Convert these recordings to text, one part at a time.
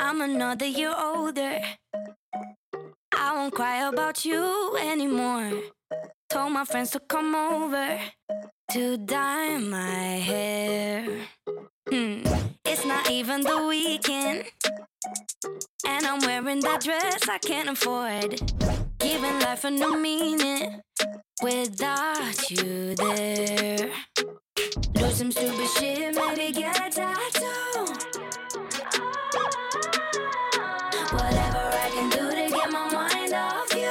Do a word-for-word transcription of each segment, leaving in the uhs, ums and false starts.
I'm another year older. I won't cry about you anymore. Told my friends to come over to dye my hair. Hmm. It's not even the weekend, and I'm wearing that dress I can't afford. Giving life a new meaning without you there. Do some stupid shit, maybe get a tattoo. Whatever I can do to get my mind off you.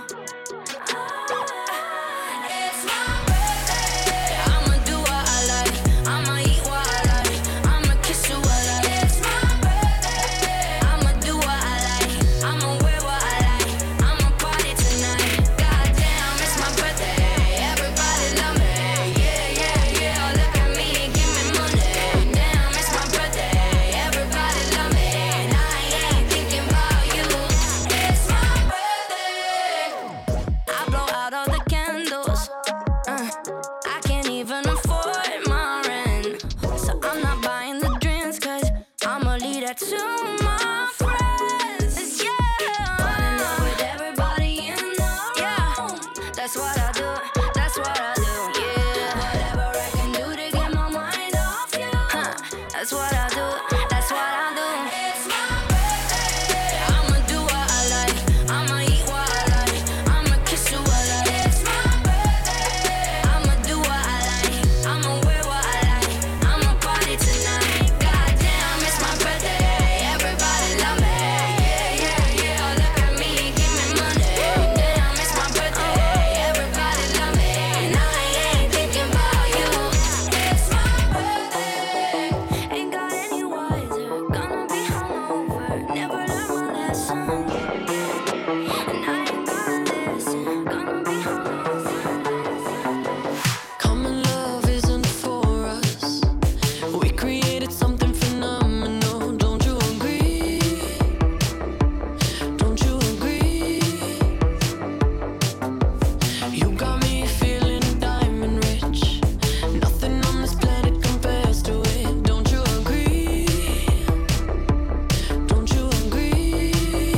It's my birthday. I'ma do what I like. I'ma eat what I like. I'ma kiss you what I like. It's my birthday. I'ma do what I like. I'ma wear what I like. I'ma party tonight. Goddamn, it's my birthday. Everybody love me. Yeah, yeah, yeah. Look at me and give me money. Damn, it's my birthday. Everybody love me. And I ain't thinking about you. It's my birthday. I blow out all the candles. Uh, I can't even afford my rent. So I'm not buying the drinks, cause I'ma leave that to my friends. Yeah. Running up with everybody in the room. That's what I do. That's what I do. Yeah. Whatever I can do to get my mind off you. Huh. That's what I do. That's what I do. It's my birthday. I'ma do what I like. I'ma eat what I like. I'ma kiss you what I like. It's my birthday. I'ma do what I like. I'ma wear what I like. I'ma party tonight. Goddamn, it's my birthday. Everybody love me. Yeah, yeah, yeah. Look at me and give me money. Damn, it's my birthday. Everybody love me. And I ain't thinking about you. It's my birthday. Ain't got any wiser. Gonna be hungover. Never learn my lesson. And I ain't gonna listen. Gonna be hungover. Common love isn't for us. We created something phenomenal. Don't you agree? Don't you agree? You got me feeling diamond rich. Nothing on this planet compares to it. Don't you agree? Don't you agree?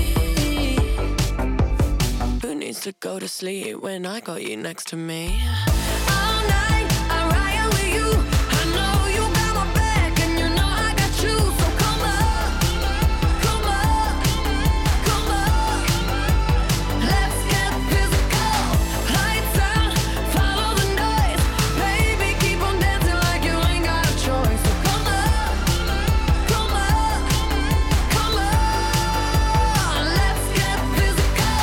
Who needs to go to sleep when I got you next to me? All night, I ride with you. I know you got my back, and you know I got you. So come up, come up, come up. Let's get physical. Lights out, follow the noise. Baby, keep on dancing like you ain't got a choice. So come up, come up, come on. Let's get physical.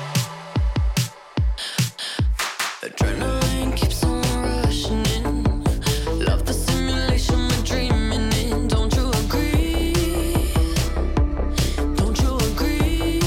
Adrenaline keeps on rushing in. Love the simulation we're dreaming in. Don't you agree? Don't you agree?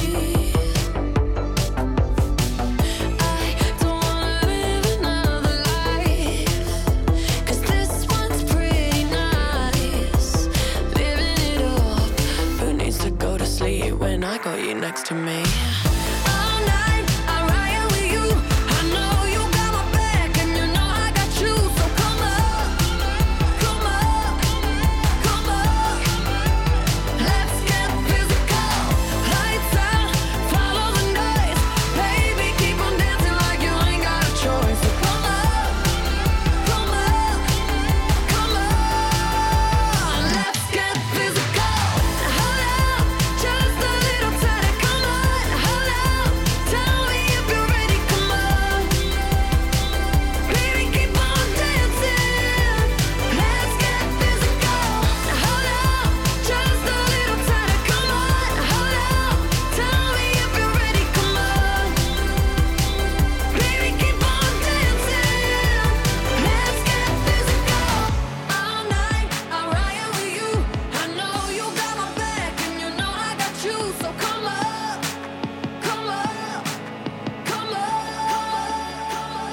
I don't wanna live another life, cause this one's pretty nice. Living it up. Who needs to go to sleep when I got you next to me? All night, I ride with you. I know you got my back, and you know I got you. So come up, come up, come up. Let's get physical. Lights out, follow the noise. Baby, keep on dancing like you ain't got a choice. So come up, come up, come on. Let's get physical. Hold up, just a little tighter. Come on, hold up. Tell me if you're ready. Come on, baby, keep on dancing. Let's get physical. Hold up, just a little tighter. Come on, hold up. Tell me if you're ready. Come on, baby, keep on dancing. Let's get physical. All night, I ride with you. I know you got my back, and you know I got you. So come up, come up, come up.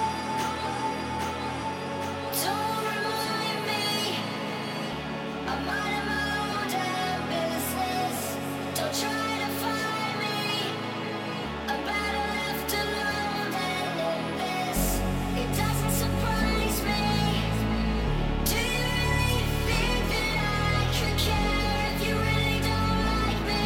Don't remind me of minding my own damn business. Don't try to find me. I'm better left alone than in this. It doesn't surprise me. Do you really think that I could care if you really don't like me?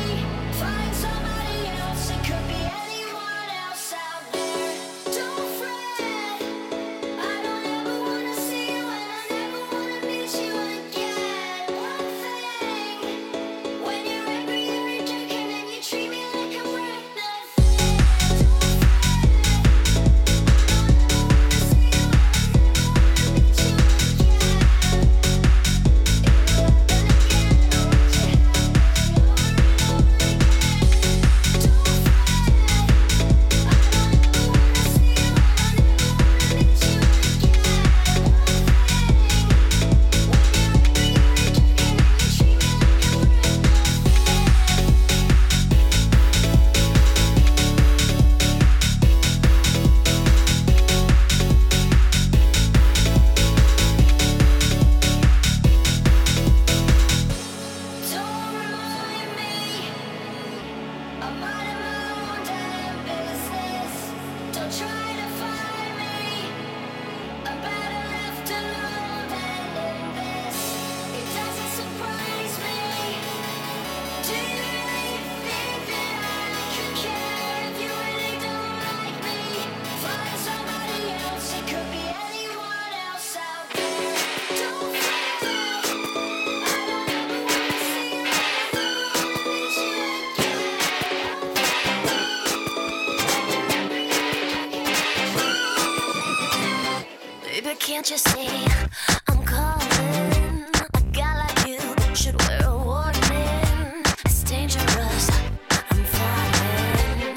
Can't you see I'm calling? A guy like you should wear a warning. It's dangerous, I'm falling.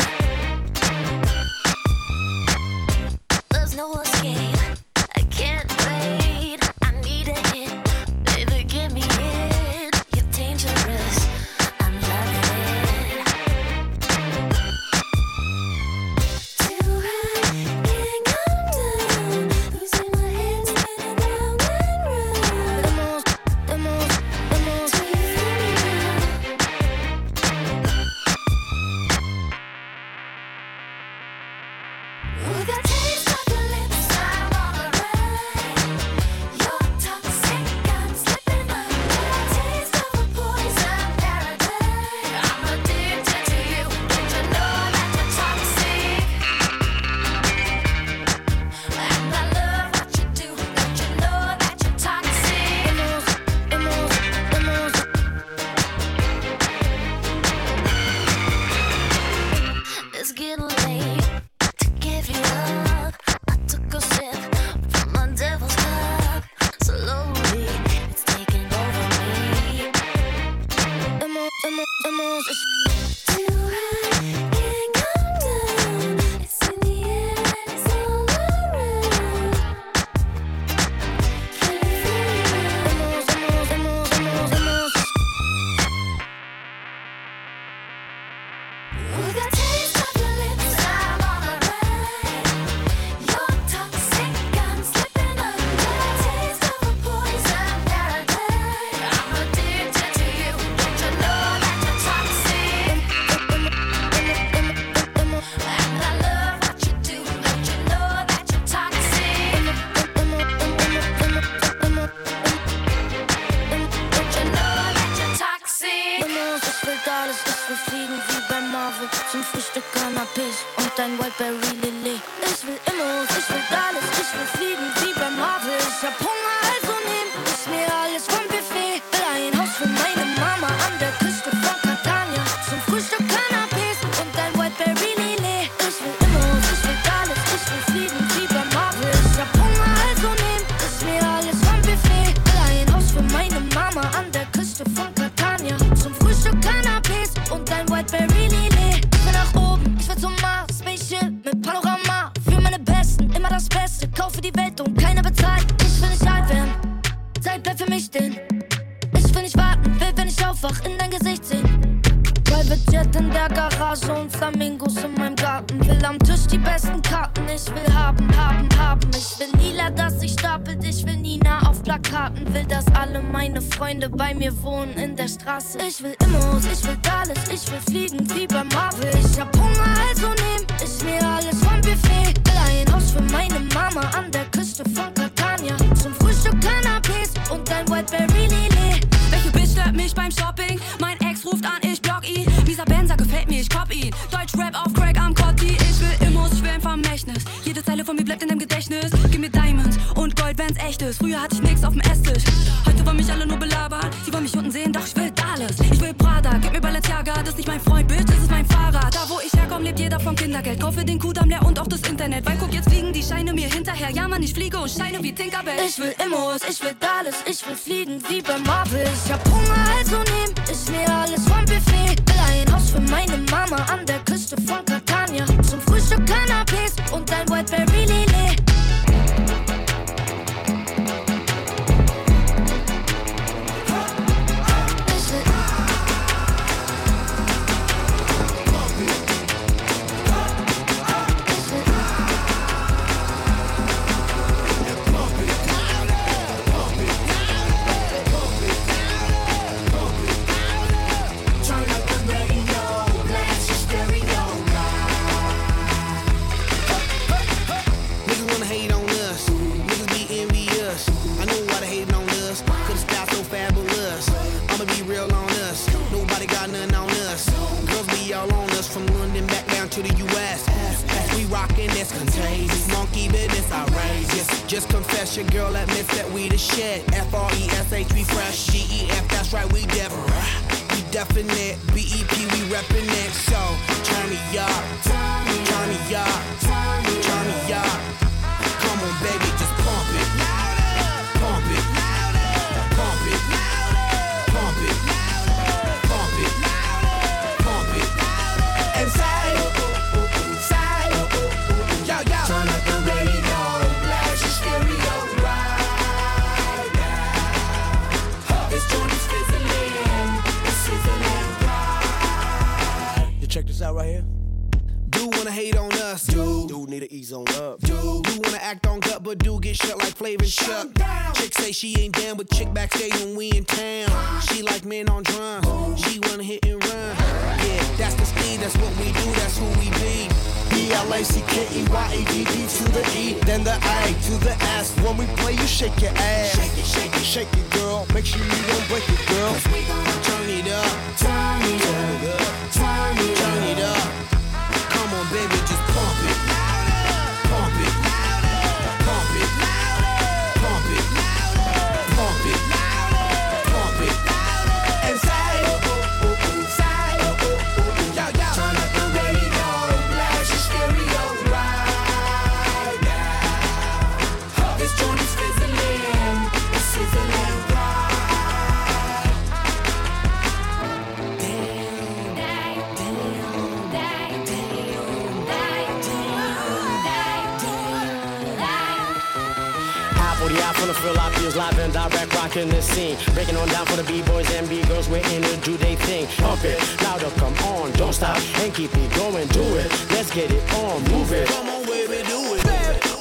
There's no escape, I can't wait. I need a hit, baby, give me it. You're dangerous, I'm loving it. Too high, can't come down. Losing my head, spinning round and round. The most, the most, the most. Do you feel me now? With a taste of your lips, I'm on a ride. You're toxic, I'm slipping under. Taste of a poison paradise. I'm addicted to you. Don't you know that you're toxic? And I love what you do. Don't you know that you're toxic? The most, the most, the most. It's getting late to give you up. I took a sip from my devil's cup. Slowly, it's taking over me. The most, the most, the most. It's too high, can't come down. It's in the air and it's all around. Can you feel it? The most, the most, the most, the most, the most. With a taste of your lips, I'm on a ride. You're toxic, I'm slipping under. Taste of a poison paradise. I'm addicted to you. Don't you know that you're toxic? And I love what you do. Don't you know that you're toxic? Don't you know that you're toxic? Ich will alles, ich will fliegen wie bei Marvel. Zum Frühstück Cannabis und ein Whiteberry Lilly. Ich will Immos, ich will alles, ich will fliegen wie bei Marvel. Ich hab Hunger, also nehm ich mir alles vom Buffet. Will ein Haus für meine Mama an der Küste von Catania. Zum Frühstück Cannabis und ein Whiteberry Lilly. Ich will Immos, ich will alles, ich will fliegen wie bei Marvel. Ich hab Hunger, also nehm ich mir alles vom Buffet. Will ein Haus für meine Mama an der Küste von Catania. Zum Frühstück Cannabis und ein Whiteberry Lilly. Ich will nach oben, ich will zum Mars. Spaceship mit Panorama. Für meine Besten, immer das Beste. Kaufe die Welt und keiner bezahlt. Ich will nicht alt werden, Zeit bleibt für mich stehen. Ich will nicht warten, will, wenn ich aufwach, in dein Gesicht sehen. Private Jet in der Garage und Flamingos in meinem Garten. Will am Tisch die besten Karten. Ich will haben, haben, haben. Ich will Nila, dass sich stapelt. Ich will Nina auf Plakaten. Will, dass alle meine Freunde bei mir wohnen in der Straße. Ich will Immos, ich will alles. Ich will fliegen wie bei Marvel. Ich hab Hunger, also nehm ich mir alles vom Buffet. Will ein Haus für meine Mama an der Küste von Catania. Zum Frühstück Cannabis und ein Whiteberry Lilly. Welche Bitch stört mich beim Shopping? Mein Ex ruft an, ich block ihn. Dieser Benzer gefällt mir, ich cop ihn. Deutschrap auf Crack am Cotti. Ich will Immos, ich will ein Vermächtnis. Jede Zeile von mir bleibt in deinem Gedächtnis. Gib mir Diamonds und Gold, wenn's echt ist. Früher hatte ich nix auf dem Esstisch. Heute wollen mich alle nur belabern. Sie wollen mich unten sehen, doch ich will alles. Ich will Prada, gib mir Balenciaga. Das ist nicht mein Freund, Bitch, das ist mein Fahrrad. Da wo ich herkomme, lebt jeder vom Kindergeld. Kaufe den Kudamm leer und auch das Internet. Weil guck, jetzt fliegen die Scheine mir hinterher. Ja Mann, ich fliege und scheine wie Tinkerbell. Ich will Immos, ich will alles, ich will fliegen wie bei Marvel. Ich hab Hunger, also nehm ich mir alles vom Buffet. Will ein Haus für meine Mama an der Küste von Catania. Zum Frühstück Cannabis und ein Whiteberry Lilly. Just confess your girl admits that we the shit. F R E S H, we fresh. G E F, that's right, we def. We definite. B E P, we reppin' it. So, turn me up. Turn me up. Turn me up. Come on, baby, just pump it. out right here. Do wanna hate on us, dude. Dude need to ease on up. Dude, do wanna act on gut, but do get shut like Flavor Chuck. Chick say she ain't down with chick backstage when we in town. She like men on drum. She wanna hit and run. Yeah, that's the speed, that's what we do, that's who we be. B L A C K E Y A D D to the E, then the A to the S. When we play, you shake your ass. Shake it, shake it, Shake it, girl. Make sure you don't break it, girl. we gon' turn it up. Turn it up, turn it Turn it up. Come on, baby, just pump it. Pump it. Pump it. Pump it. Pump it. Pump it. And say, oh, oh, oh, oh, say, oh, oh, oh, oh. Yo, yo. Turn up the radio, blast your stereo right now. This joint is fizzling, it's sizzling right. Damn, damn, damn, damn, damn, damn. High forty out from the fill out feels live and direct, rocking the scene. Breaking on down for the B-boys and B-girls, we're in to do they thing. Pump it, louder, come on, don't stop, and keep it going, do it. Let's get it on, move it. Come on, baby, do it. Bad bitch.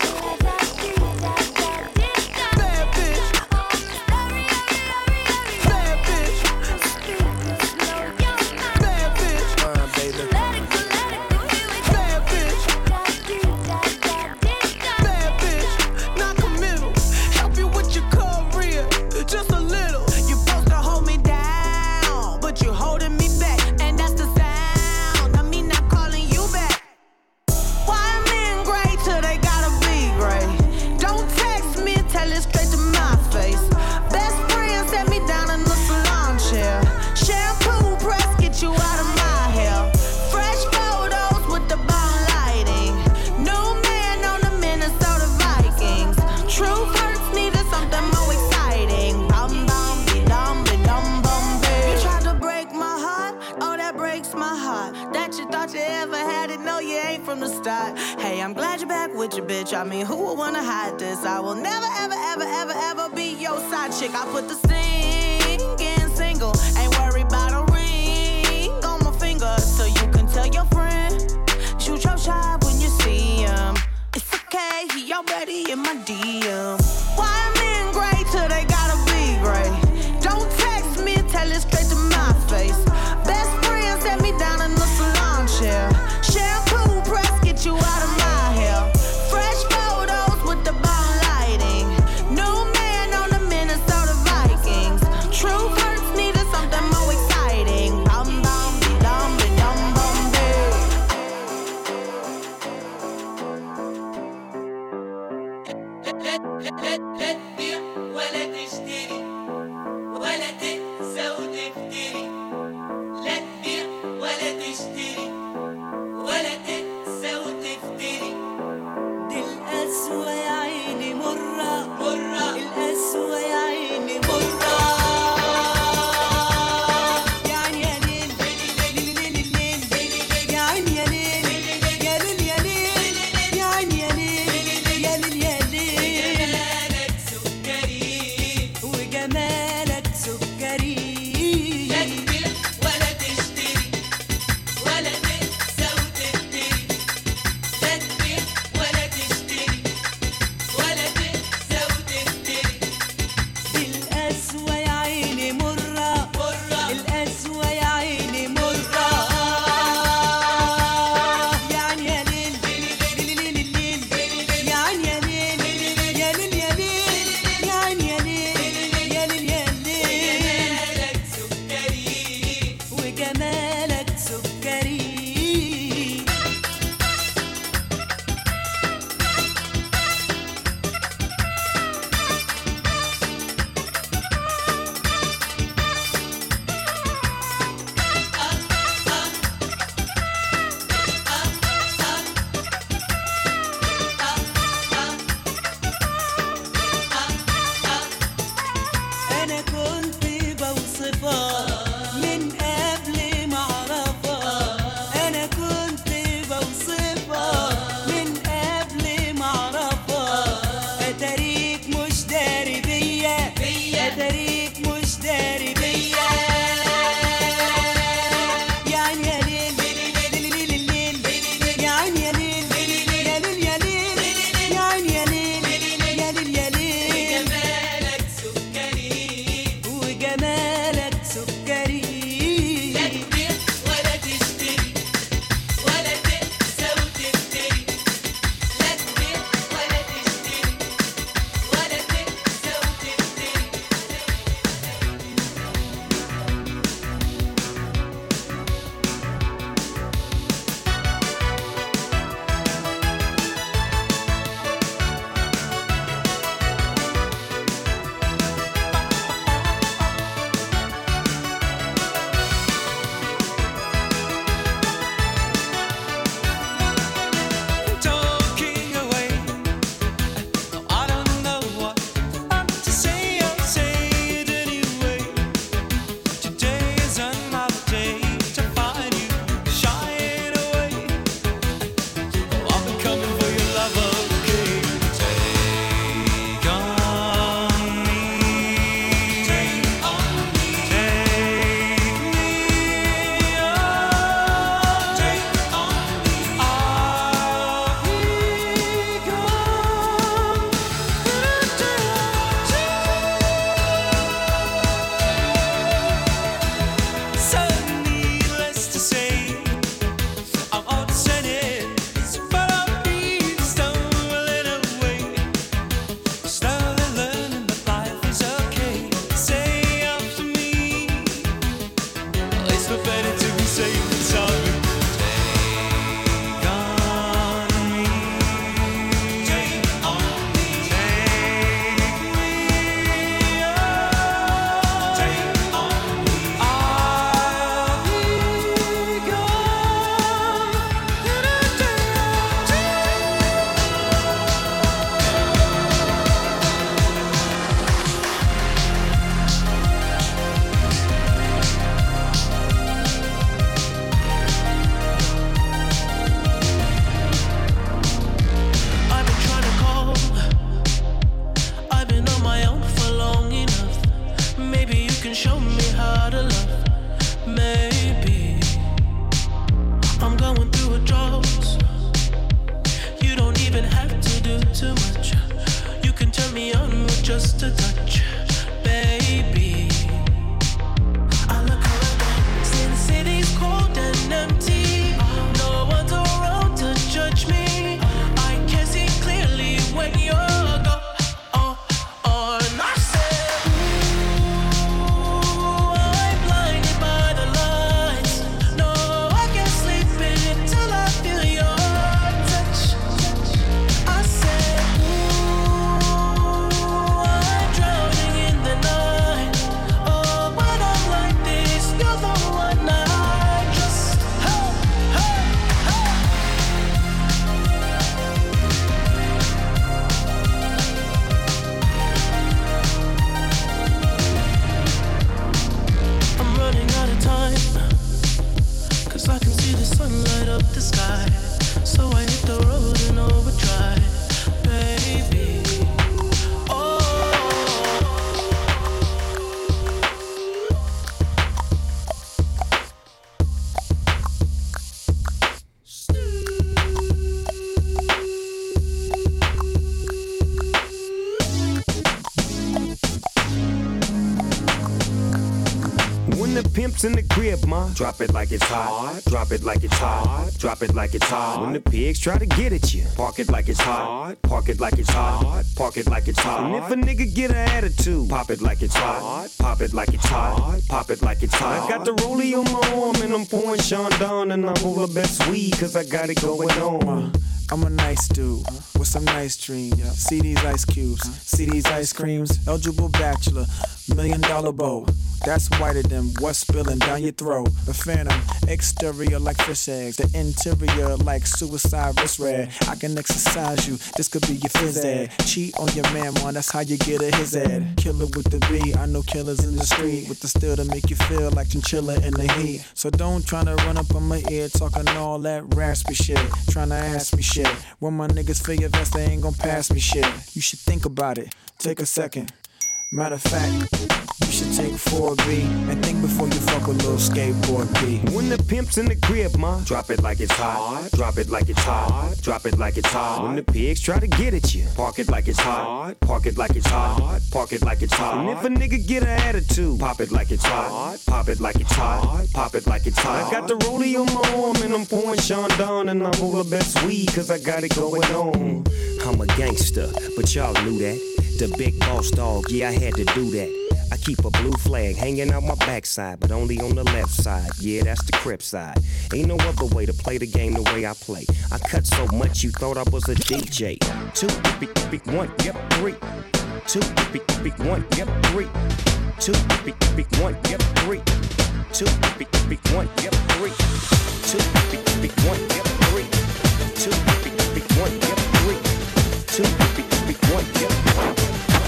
Bad bitch. Bad bitch. Bad bitch. Uh, baby. Bad bitch. Bad bitch. Non-committal. Help you with your career. Just a little. You're supposed to hold me down, but you're holding me back. And that's the sound of me not calling you back. Why men great till they gotta be great? Don't text me, tell it straight to my face. Best friend set me down in the salon chair. Shampoo press, get you out of my hair. Fresh photos with the bomb lighting. New man on the Minnesota Vikings. True hurts needed something more exciting. Bum bum be dum be dum bum be. You tried to break my heart, oh that breaks my heart. That you thought you ever had it, no you ain't from the start. Hey, I'm glad you're back with your bitch. I mean, who would wanna hide this? I will never, ever, ever, ever, ever be your side chick. I put the singing single, ain't worried about a ring on my finger, so you can tell your friend, shoot your shot when you see him. It's okay, he already in my D M. Why men great till they gotta be great? Don't text me, tell it straight to my face. Best friend set me down in the salon chair. Shampoo press, get you out of my hair. Fresh photos with the bomb lighting. New man on the Minnesota Vikings. True hurts needed something more exciting. Bum bum be dum be dum bum be. ولا تشتري ولا تنسى وتفتري. لا تبيع ولا تشتري ولا تنسى وتفتري. دي القسوة يا عيني مرة مرة. القسوة يا عيني مرة. يا عيني يا ليل ليل ليل ليل. يا عيني يا ليل يا ليل يا ليل. يا عيني يا ليل يا ليل يا ليل. جمالك سكري وجمالك سكري. جمالك سكري لا تبيع ولا تشتري ولا تنسى وتفتري لا تبيع ولا تشتري ولا تنسى وتفتري Talking away. I don't know what to say. I'll say it anyway. Today is another day to find you shying away. Oh, I've been coming for your love, okay? Take on me, take on me, take me on, take on me. I'll be gone. So needless to say, I'm all descended, but I'll be stumbling away. Slowly learning that life is okay. Say after me, it's no better to be safe than sorry. Take on me, take on me, take me on, take on me. I'll be gone. I've been trying to call. I've been on my own for long enough. Maybe you can show me how to love. Maybe I'm going through a drought. You don't even have to do too much. You can turn me on with just a touch, baby. I look around, see the city's cold and empty. No one's around to judge me. I can see clearly when you're gone. Oh, oh, and I said, ooh, I'm blinded by the lights. No, I can't sleep until I feel your touch. I said, ooh, I'm drowning in the night. Oh, when I'm like this, you're the one I trust. Hey, hey, hey. I'm running out of time, 'cause I can see the sun light up the sky. So I hit the road in overdrive, baby. Oh. When the pimp's in the crib, ma, drop it like it's hot. Drop it like it's hot. Drop it like it's hot. When the pigs try to get at you, park it like it's hot. Park it like it's hot. Park it like it's hot. And if a nigga get an attitude, pop it like it's hot. Pop it like it's hot. Pop it like it's hot. I got the rollie on my arm and I'm pouring Sean Don and I'm full of best weed 'cause I got it going on. I'm a nice dude with some nice dreams. See these ice cubes, see these ice creams. Eligible bachelor, million dollar bow. That's whiter than what's spilling down your throat. The phantom, exterior like fish eggs. The interior like suicide wrist red. I can exercise you, this could be your phys ed. Cheat on your man, man, that's how you get a his ed. Killer with the B, I know killers in the street. With the steel to make you feel like chinchilla in the heat. So don't tryna run up on my ear talking all that raspy shit. Tryna ask me shit. When my niggas feel your vest, they ain't gon' pass me shit. You should think about it, take a second. Matter of fact, You should take four B and think before you fuck a little skateboard P. When the pimp's in the crib, ma, drop it like it's hot. Drop it like it's hot. Drop it like it's hot. When the pigs try to get at you, park it like it's hot. Park it like it's hot. Park it like it's hot. And if a nigga get an attitude, pop it like it's hot. Pop it like it's hot. Pop it like it's hot. I got the rollie on my arm and I'm pouring Sean Don and I'm all the best weed cause I got it going on. I'm a gangster, but y'all knew that. The big boss dog, yeah, I had to do that. I keep a blue flag hanging out my backside, but only on the left side. Yeah, that's the Crip side. Ain't no other way to play the game the way I play. I cut so much you thought I was a D J. Two, big, big, one, yep, three. Two, big, big, one, yep, three. Two, big, big, one, yep, three. Two, big, big, one, yep, three. Two, big, big, one, yep, three. Two, big, big, one, yep, three. Two, big, big, one, yep, three.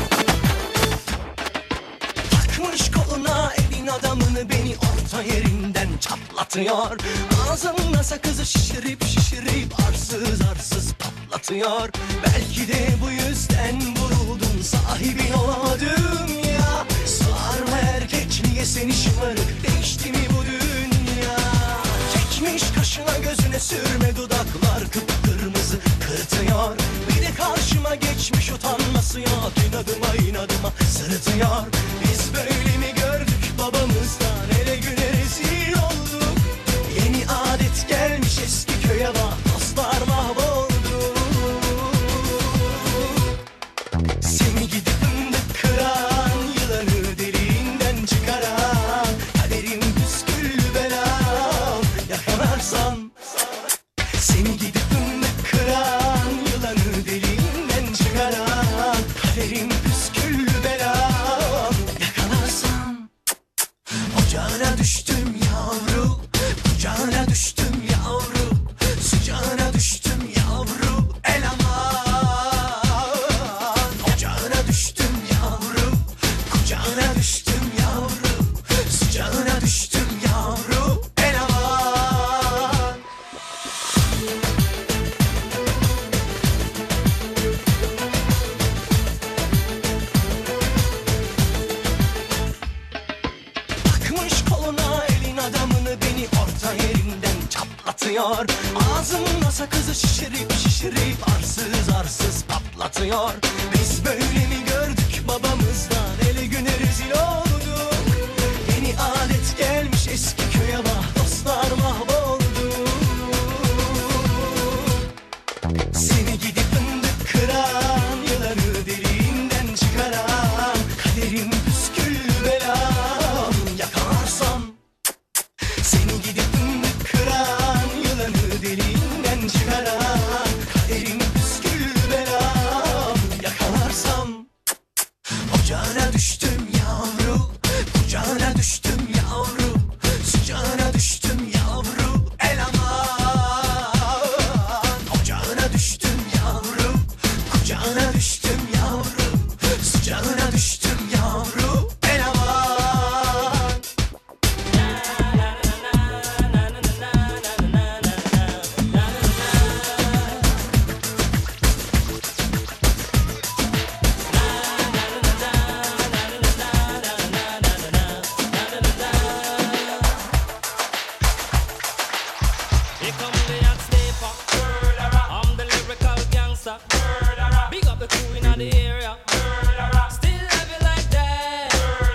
Takmış koluna elin adamını beni orta yerinden çatlatıyor. Ağzımla sakızı şişirip şişirip arsız arsız patlatıyor. Belki de bu yüzden vuruldum, sahibin olamadım ya. Sığar mı erkek niye seni şımarık, değişti mi bu dünya? Çekmiş kaşına gözüne sürme, dudaklar kıpkırmızı kırtıyor. Bir de karşıma geçmiş utanması yok, inadıma inadıma sırıtıyor. Biz böyle mi gördük babamızdan, ele güne rezil olduk. Yeni adet gelmiş eski köye bak, dostlar mahvoldu. Seni gidip fındık kıran, yılanı deliğinden çıkaran, kaderim püsküllü belam yakalarsan. Seni gidip fındık kıran, yılanı deliğinden çıkaran, kaderim püsküllü belam yakalarsan. Ocağına düştüm yavru, kucağına düştüm yavru, sıcağına düştüm yavru, el aman. Ocağına düştüm yavru, kucağına düştüm yavru, sıcağına düştüm yavru, el aman. Takmış koluna elin adamını beni orta yerinden çatlatıyor. Ağzımla sakızı şişirip şişirip arsız arsız patlatıyor. Biz böyle mi gördük babamızdan, ele güne rezil olduk. Yeni adet gelmiş eski köye bak, dostlar mahvoldu. Seni gidip fındık kıran, yılanı deliğinden çıkaran, kaderim püsküllü belam yakalarsam. Seni gidip fındık kıran, yılanı deliğinden çıkaran, kaderim püsküllü belam yakalarsam. Ocağına düştüm yavru, kucağına düştüm yavru, sıcağına düştüm yavru, el aman. Ocağına düştüm yavru, kucağına düştüm yavru, sıcağına düştüm yavru, el aman. Here come the hot stepper. I'm the lyrical gangster. Big up the crew in the area. Still have it like that.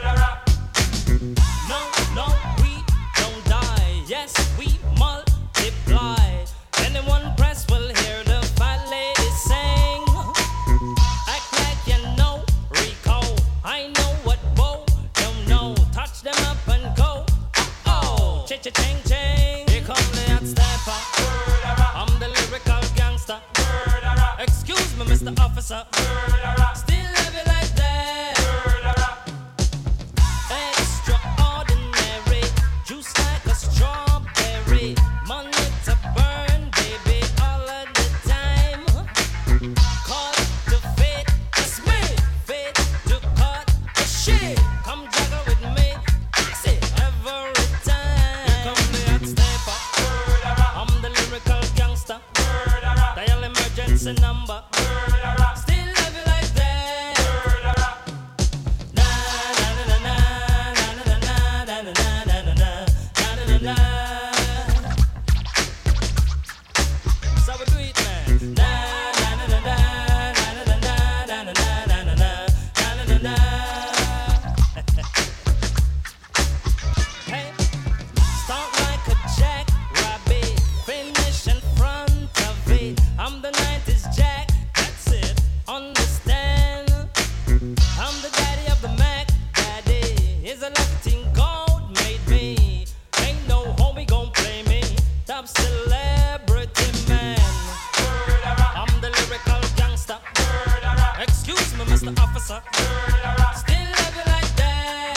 No, no, we don't die. Yes, we multiply. Anyone press will hear the fat lady sing. Act like you know Rico. I know what Bo don't know. Touch them up and go. Oh, cha-cha-ching, ching. Here come the hot stepper. I'm the lyrical gangster. Excuse me, Mister Officer. Still have it like that. Extraordinary. Juice like a strawberry. Money to burn, baby, all of the time. Call to fit, it's me. Fit to cut the shit. Come juggle with me. Fix it every time. Here come the hot stepper. I'm the lyrical gangster. Dial emergency number. Still have it like that. na. So we do it, man. Na na na na na na na na na na na na na na na. Hey, start like a jackrabbit, finish in front of it. I'm the nineties Jack, that's it. Understand? I'm the daddy of the Mac. Daddy is a lucky thing God made me. Ain't no homie gon' play me. Top celebrity man. I'm the lyrical gangster. Excuse me, Mister Officer. Still love you like that.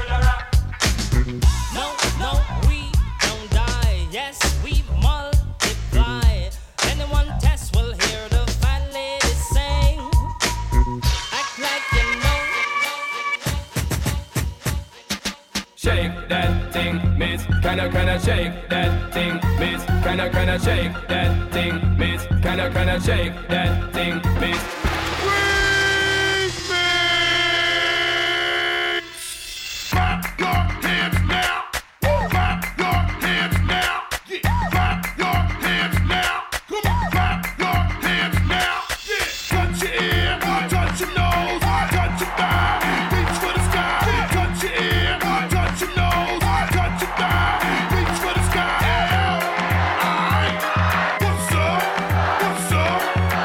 No, no, we don't die. Yes, we multiply. Anyone test will hear the fat lady sing. Act like you know. Shake that thing, miss. Kinda, kinda shake that thing, miss. Kinda, kinda shake that thing, miss. Kinda, kinda shake that thing, miss. Clap your hands now. Clap your hands now. Yeah. Clap your hands now. Come on, clap your hands now. Yeah. Touch your ear, touch your nose, touch your thigh, reach for the sky. Touch your ear, touch your nose, touch your thigh, reach for the sky. Alright, what's up? What's up?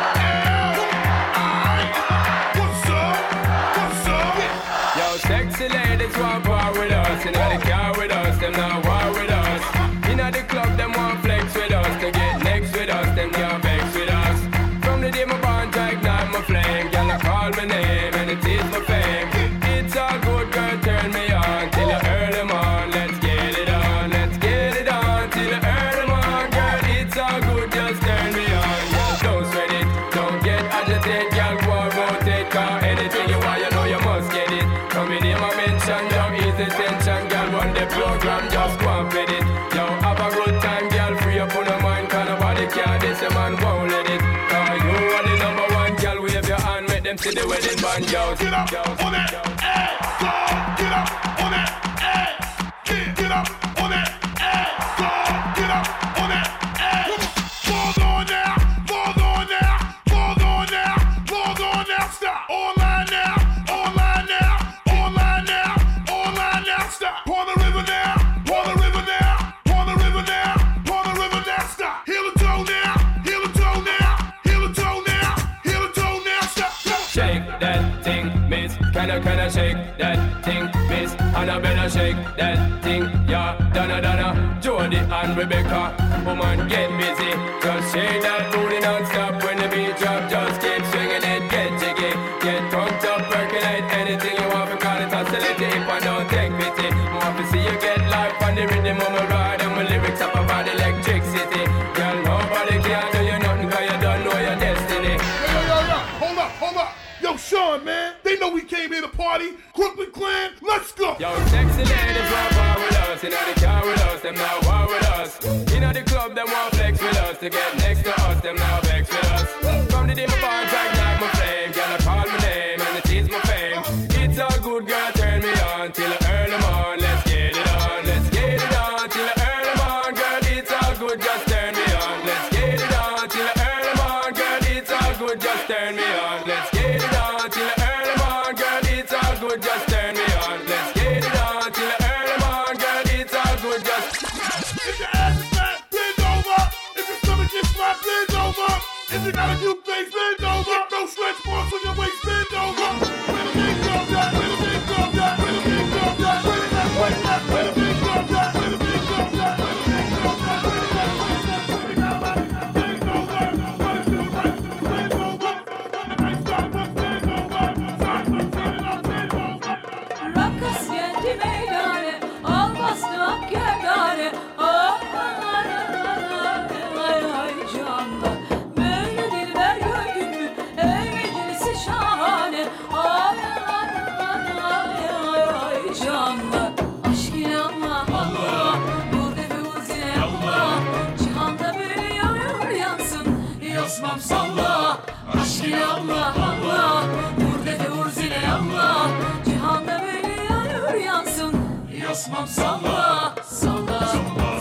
Alright, what's up? What's up? Yo, sexy ladies want war with us. You know they car with us, them not war with us. You know the club, them want flex with us. To get next with us, them can't vex with us. From the day my bond, I ignite my flame. Girl, I call my name and it is my fame. It's all good, girl, turn me on till I earn them on. Let's get it on, let's get it on till I earn them on. Girl, it's all good, just turn me on. Girl, don't sweat it, don't get agitated. Girl, go and rotate, cause anything you want, you know you must get it. Come in here, my mention, don't ease the tension. Girl, run the program, just go and fit it. Yo, have a good time, girl, free up on your mind. Cause nobody care, this a man won't let it. Cause you are the number one, girl, wave your hand, make them see the wedding band, yo. Get up on that ass, dog. Get up on that ass. Get, get up on that ass, dog. Get up on that ass. Fall on now, fall on now, fall on now, fall on now. Stop. Online now, online now, online now, online now. Stop. On the river now, on the river now, on the river now, on the river now. Stop. Heel the toe now, heel the toe now, heel the toe now, heel the toe now. Stop. Shake that thing, miss. Kinda, kinda shake that thing, miss. Annabella shake that thing, yeah. Donna, Donna, Jody and Rebecca. Woman, get busy. Just shake that booty non-stop when the beat drop. Just keep swinging it, get jiggy. Get drunk up, percolate anything you want. Because it's oscillating if I don't take pity. Want to see you get life on the rhythm of my ride. And my lyrics up about electricity. Girl, nobody can do you nothing cause you don't know your destiny. Yo, yo, yo, hold up, hold up. Yo, Sean, man, they know we came here to party. Crooklyn Clan, let's go. Yo, sexy ladies want war with us. You know they car with us, them not war with us. You know the club, them want flex with us. To get next to us, them now vex with us. From the day my bond, I ignite my flame. Girl, I call my name and it is my fame. It's all good, girl, turn me on till I earn them on. Let's get it on, let's get it on till I earn them on. Girl, it's all good, just turn me on. Let's get it on till I earn them on. Girl, it's all good, just turn me on. Let's get it on till I earn them on. Girl, it's all good, just turn me on. Let's get it on till I earn them on. Girl, it's all good, just. If your ass is fat, bend over. If your stomach is flat, bend over. If you got a cute face, bend over. No stretch marks on your waist, bend over. Where the big girls at? Where the big girls at? Where the big girls at? Where the left, where the left, where the big girls at? Where the big girls at? Where the big girls at? Where the left, where the left, where the girls at? Bend over. What is to the right? Bend over. On the right side, bend over. Side, bend up, bend over. Rakas yendi meydane, al bastı ak gerdane. Ay ay ay ay canlar, böyle dilber gördün mü? Ey meclisi şahane. Ay ay ay ay ay canlar. Aşk ile Allah Allah, burada bir uzine Allah. Cihanda böyle yanıyor yansın, yosmam salla. Aşk ile Allah Allah, burada bir uzine Allah. Cihanda böyle yanıyor yansın, yosmam salla, salla.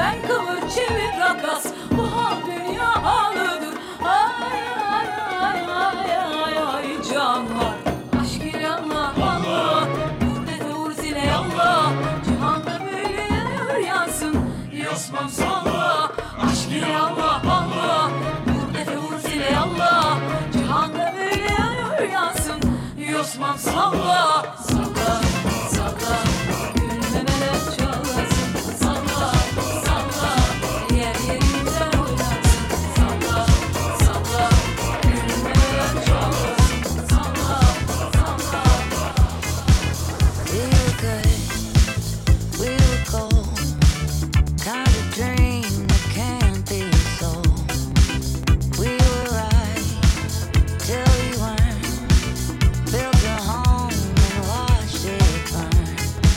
sen kıvır çevir rakas. Bu hal dünya halıdır. Ay ay ay ay ay ay canlar. Aşk ile Allah Allah, gurbete vur zile Allah. Cihanda böyle yanıyor yansın, Osman salla. Aşk ile Allah Allah, gurbete vur zile Allah. Cihanda böyle yanıyor yansın, Osman salla. Salla salla, gülmemeler çalasın. Salla salla, yer yerinden oynasın. Salla salla, gülmemeler çalasın. Salla salla. We were good, we were gold, kind of dream that can't be sold. We were right till we weren't, built a home and watched it burn.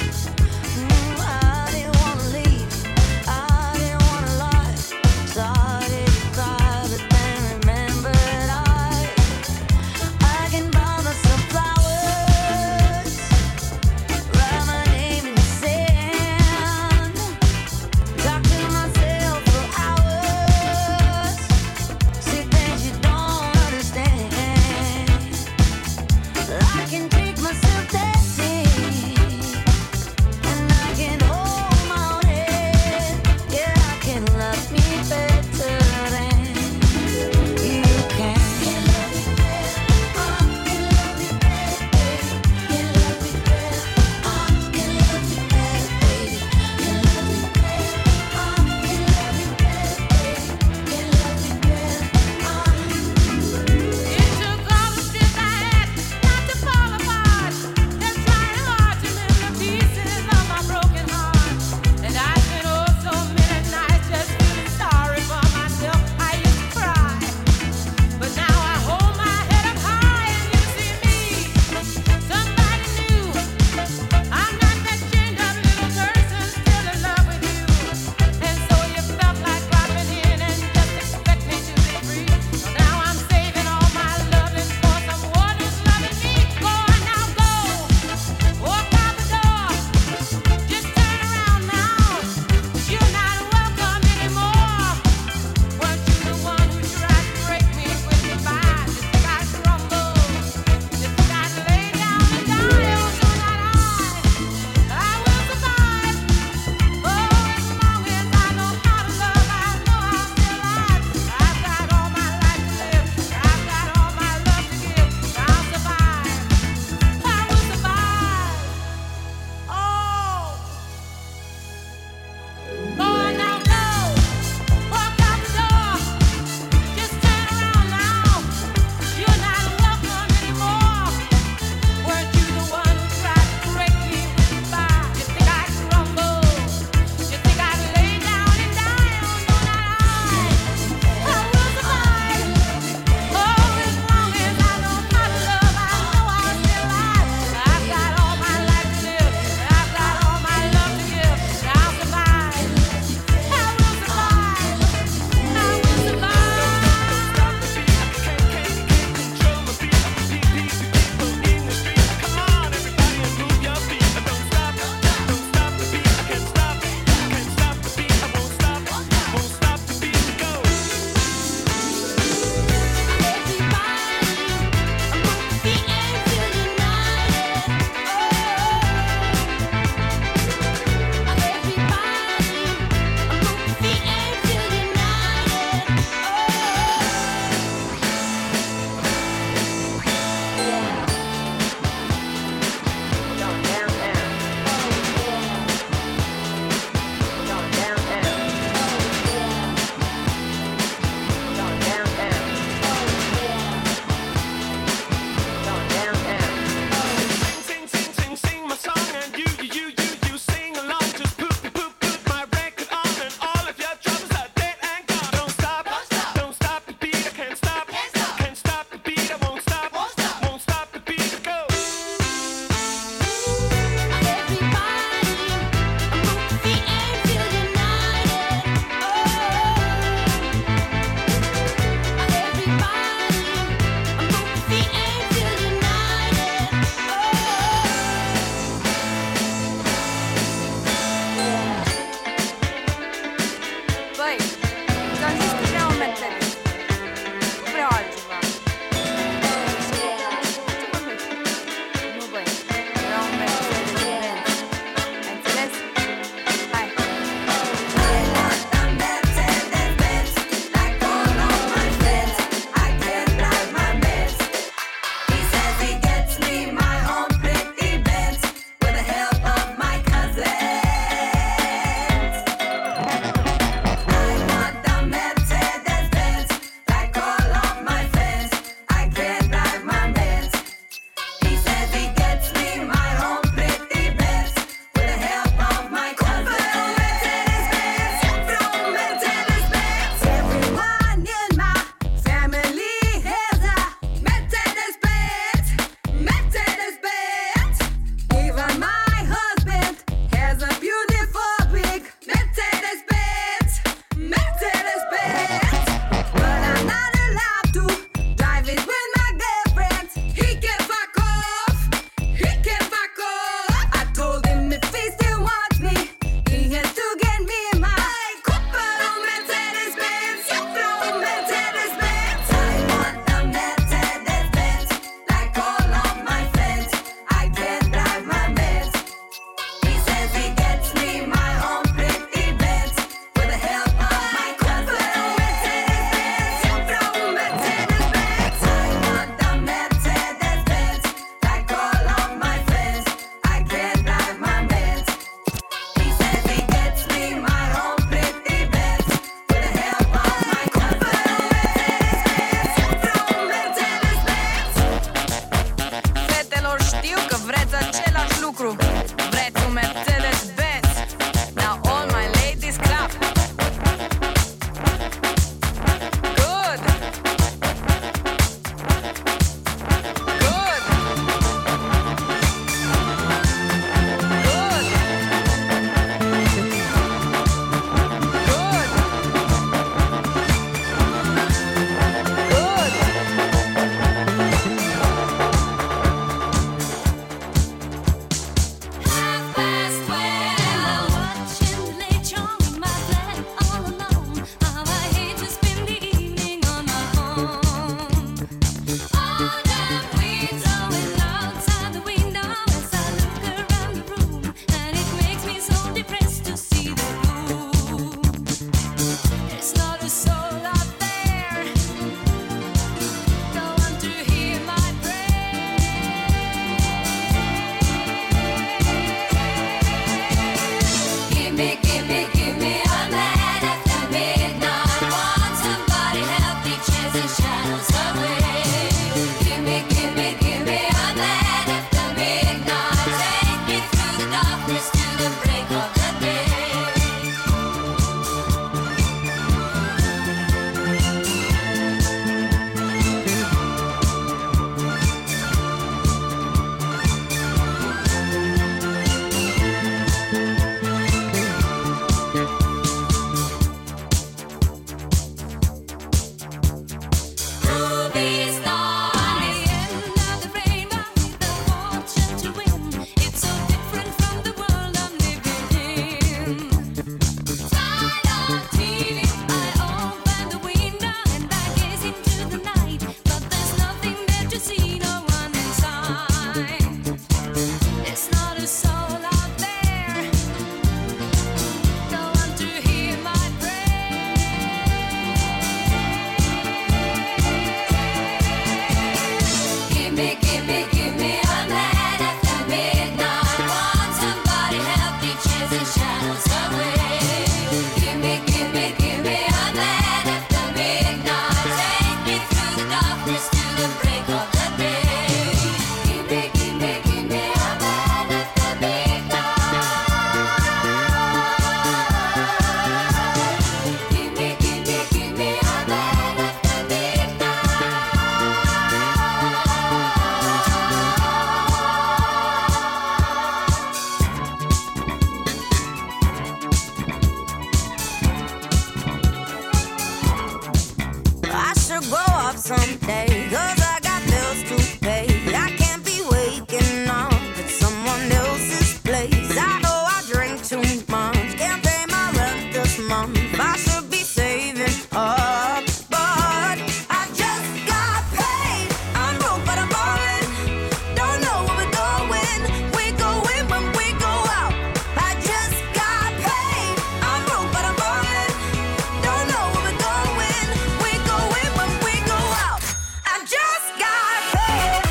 someday, 'cause I got bills to pay. I can't be waking up at someone else's place. I know I drink too much, can't pay my rent this month. I should be saving up, but I just got paid. I'm broke, but I'm boring. Don't know where we're going. We go in when we go out. I just got paid. I'm broke, but I'm boring. Don't know where we're going. We go in when we go out. I just got paid.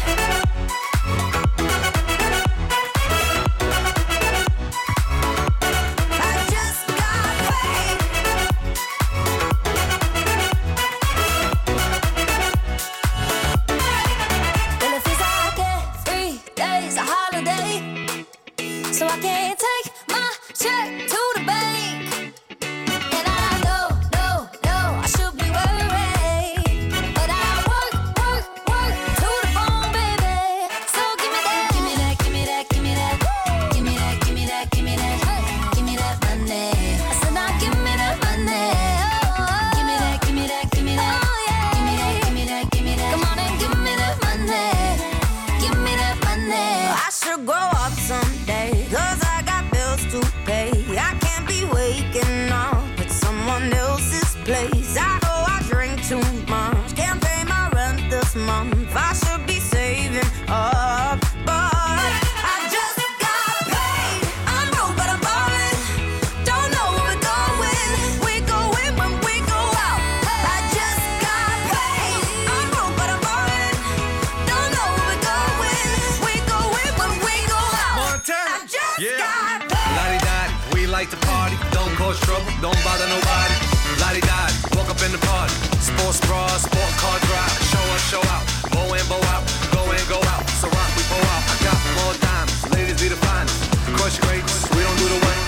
I just got paid. Well, it feels like every day's a holiday, so I can't take my check to the bank. And I know, know, know I should be worried, but I work, work, work to the bone, baby. So give me that, give me that, give me that, give me that, give me that, give me that, give me that, give me that money. I said now give me that money. Oh, give me that, give me that, give me that, give me that, give me that, give me that. Come on and give me that money, give me that money. I should grow up someday, 'cause I got bills to pay. I can't be waking up at someone else's place. I know I drink too much, can't pay my rent this month. I should be saving up, but I just got paid. I'm broke, but I'm boring. Don't know where we're going. We go in when we go out. I just got paid. I'm broke, but I'm boring. Don't know where we're going. We go in when we go out. Montana. I just Yeah. got paid. Lottie-dottie, we like to party. Don't cause trouble, don't bother nobody. Lottie-dottie, walk up in the party. Sports bra, sport car drive. Show up, show out. Bow in, bow out. Go in, go out. So rock, we bow out. I got more diamonds. Ladies be the finest. Crush grapes, we don't do the wait.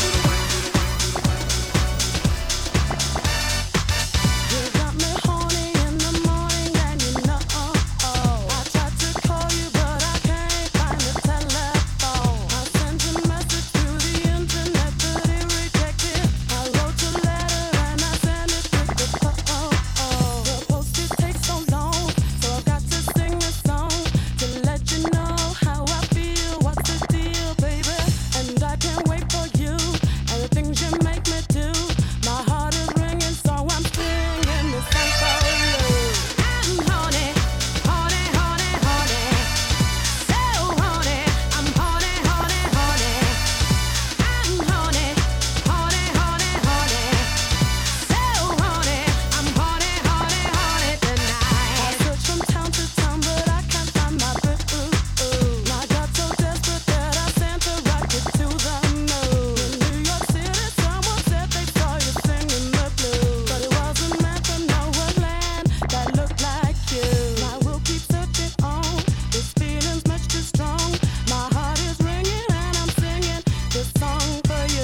You got me horny in the morning, and you know I tried to call you, but I can't find the telephone. I sent a message through the internet, but it rejected. I wrote a letter and I sent it with the phone. The postage takes so long, so I got to sing this song to let you know how I feel. What's the deal, baby? And I can't wait for you and the things you make me do. My heart is ringing, so I'm singing this song for you. I'm horny, horny, horny, horny, so horny. I'm horny, horny, horny. I'm horny, horny, horny, horny, so horny. I'm horny, horny, horny tonight. I search from town to town, but I can't find my boo. I got so desperate that I sent a rocket to the moon. In New York City, someone said they saw you singing the blues, but it wasn't meant for no one land that looked like you. I will keep searching on. This feeling's much too strong. My heart is ringing and I'm singing this song for you.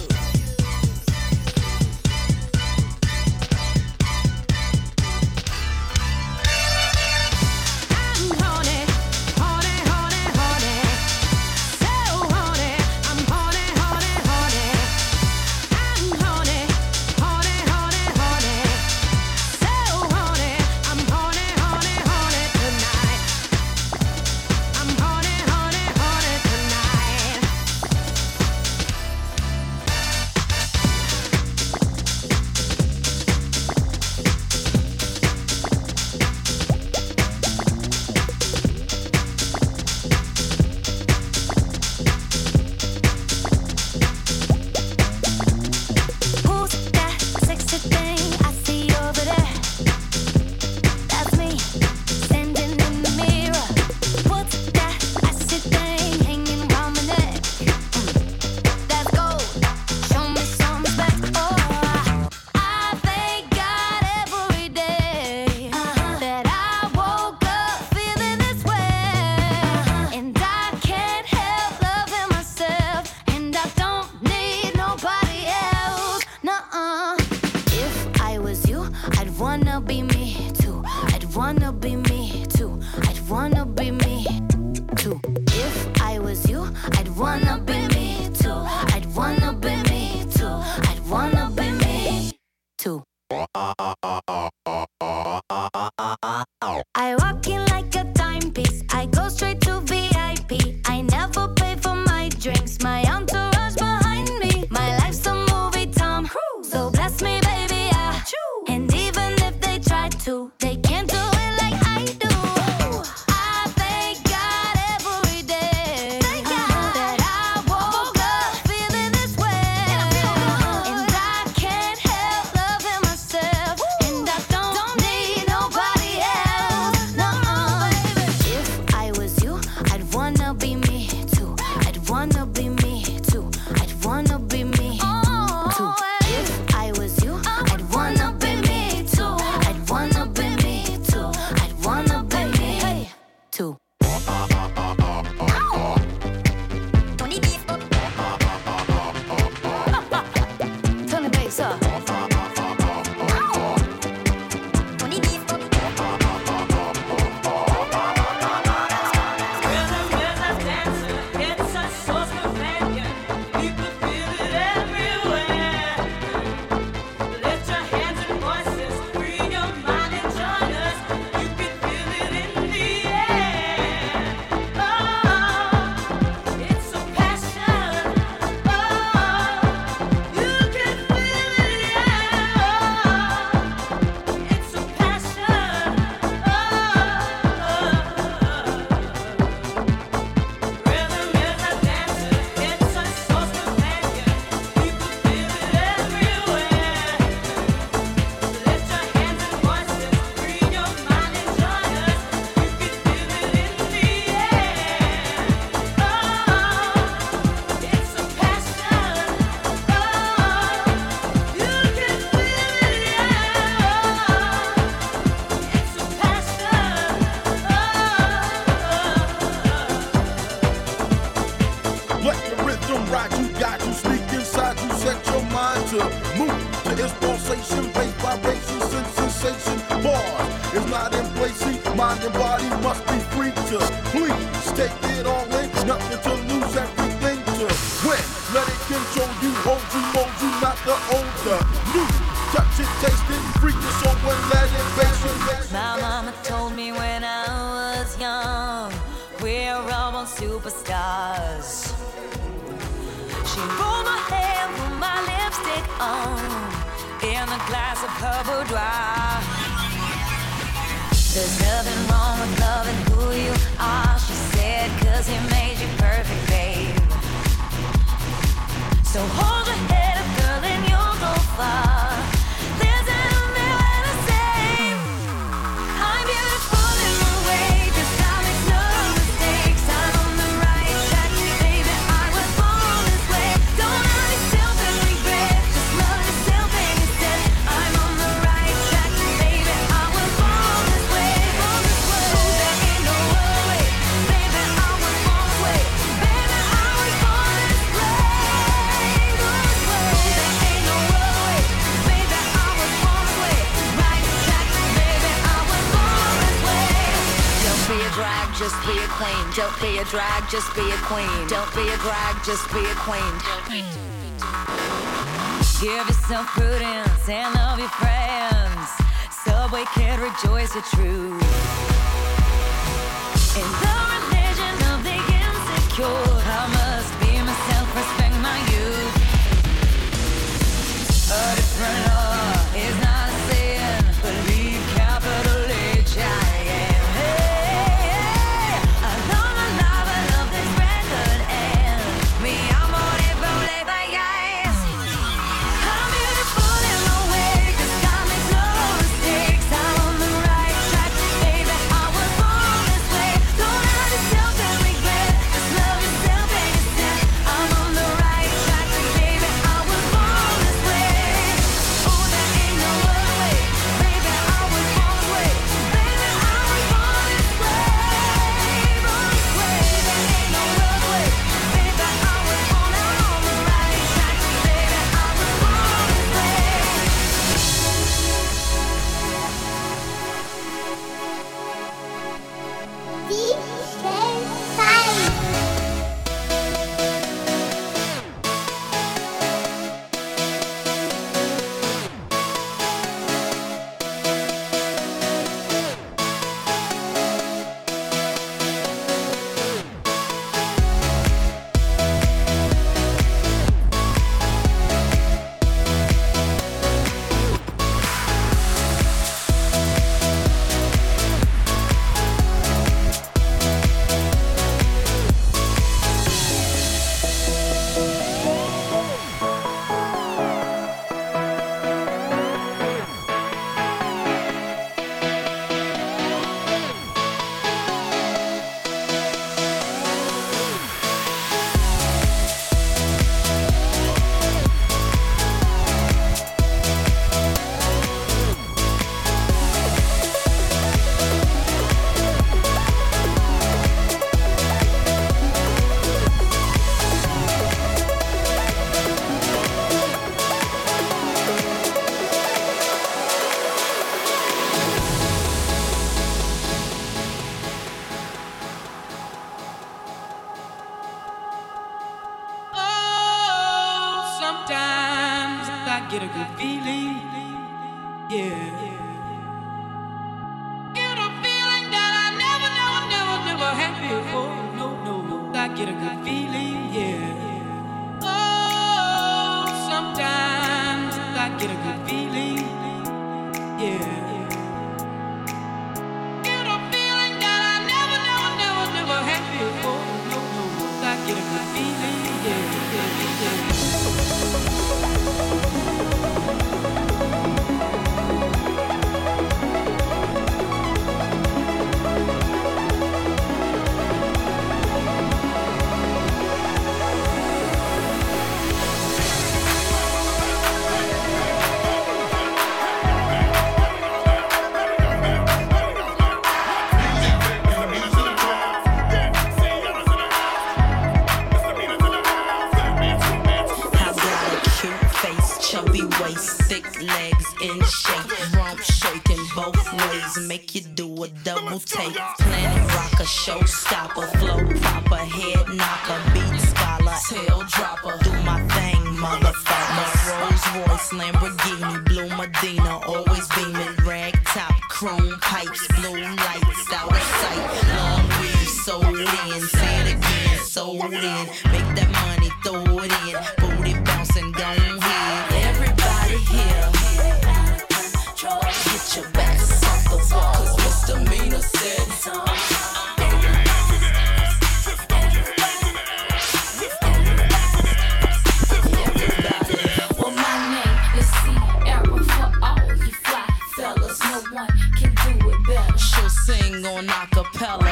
I'm horny, horny, horny, horny, so horny. I'm horny, horny, horny. I'm horny, horny, horny, horny, so horny. I'm horny, horny, horny tonight. I'm horny, horny, horny tonight. Who's that sexy thing I see over there? That's me, standing in the mirror. What's that icy thing hanging round my neck? Mm, that's gold. Show me some respect. Oh, I thank God every day that I woke up feeling this way, and I can't help loving myself, and I don't need nobody else. Nuh-uh. If I was you, I'd wanna be me too. I'd wanna be me too. I'd wanna be me too. If I was you, I'd wanna be me too. I'd wanna be me too. I'd wanna be me too. conversation. Bars is not in place. See, mind and body must be free to please take it all in. Nothing to lose, everything to win. Let it control you, hold you, mold you, not the older. New, touch it, taste it, freak the soul and let it base it. My mama told me when I was young, we're all born superstars. She rolled my hair, put my lipstick on, in a glass of her boudoir. There's nothing wrong with loving who you are, she said, cause he made you perfect, babe. So hold your head up, girl, and you'll go far. There's an million to say, I'm beautiful in my way, cause I make no mistakes. I'm on the right track, baby, I was born this way. Don't hurt yourself and regret, just love yourself instead. I'm on the right track, baby, I was born this way, born this way. Oh, there ain't no other way, baby, I was born this way. Baby, I was born this way, born this way. Oh, there ain't no other way, baby, I was born this way. Right track, baby, I was born this way. Don't be a drag, just be a queen. Don't be a drag, just be a queen. Don't be a drag, just be a queen. Give yourself prudence and love your friends. Subway kid, rejoice your truth. In the religion of the insecure, I must be myself, respect my youth. A different law is not a sin. Believe capital H I am. Hey, hey, I love my life, I love this record and me, I'm on it, roll it by eyes. I'm beautiful in my way, cause God makes no mistakes. I'm on the right track, baby, I was born this way. Don't hurt yourself and regret, just love yourself instead. I'm on the right track, baby, I was born this way. Oh, there ain't no other way, baby, I was born this way. Baby, I was born this way, born this way. There ain't no other way, baby, I was born. I'm on the right track, baby, I was born this way. Oh, sometimes I get a good feeling, yeah. Get a feeling that I never, never, never, never had before. No, no, no, I get a good feeling, yeah. Oh, sometimes I get a good feeling, yeah. Get a feeling that I never, never, never, never had before. No, no, no, I get a good feeling, yeah, yeah, yeah. in shape. Rump shaking both ways, make you do a double take. Planet rocker, showstopper, flow popper, head knocker, beat scholar, tail dropper. Do my thing, motherfucker. Rolls Royce, Lamborghini, Blue Medina, always beaming. Rag top, chrome pipes, blue lights, out of sight. Long weed, sold in, say it again, sold in. Make that money, throw it in, booty bouncing, go ahead. Everybody here, get your backs off the wall, 'cause misdemeanor said so. Sing on acapella.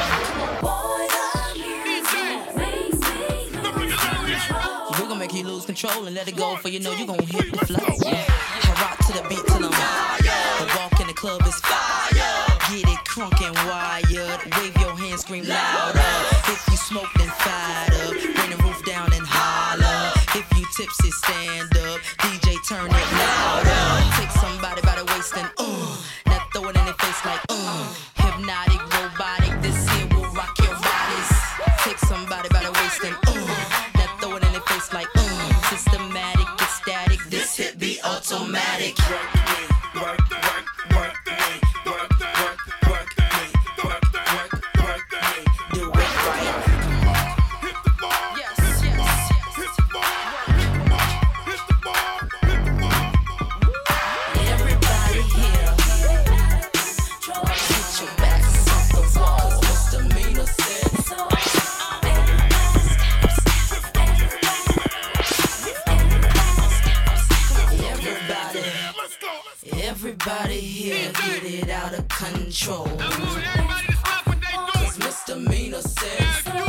We're gonna make you lose control and let it go, for you know you gonna hit the flow. I rock to the beat till I'm higher. The walk in the club is fire. Get it crunk and wired. Wave your hands, scream louder. If you smoke, then fired up. Bring the roof down and holler. If you tipsy, stand up. D J, turn it louder. Take somebody by the waist and uh. Now throw it in their face like uh. Hypnotic, robotic, this here will rock your bodies. Take somebody by the waist and uh. Now throw it in their face like uh. Systematic, ecstatic, this hit be automatic. Work, work, work, work, work, work, work, work, work, work, work, do it right. Yes, yes, yes. Everybody here, get your backs off the wall, 'cause misdemeanor said so. Everybody, everybody here, get it out of control. 'Cause misdemeanor said so.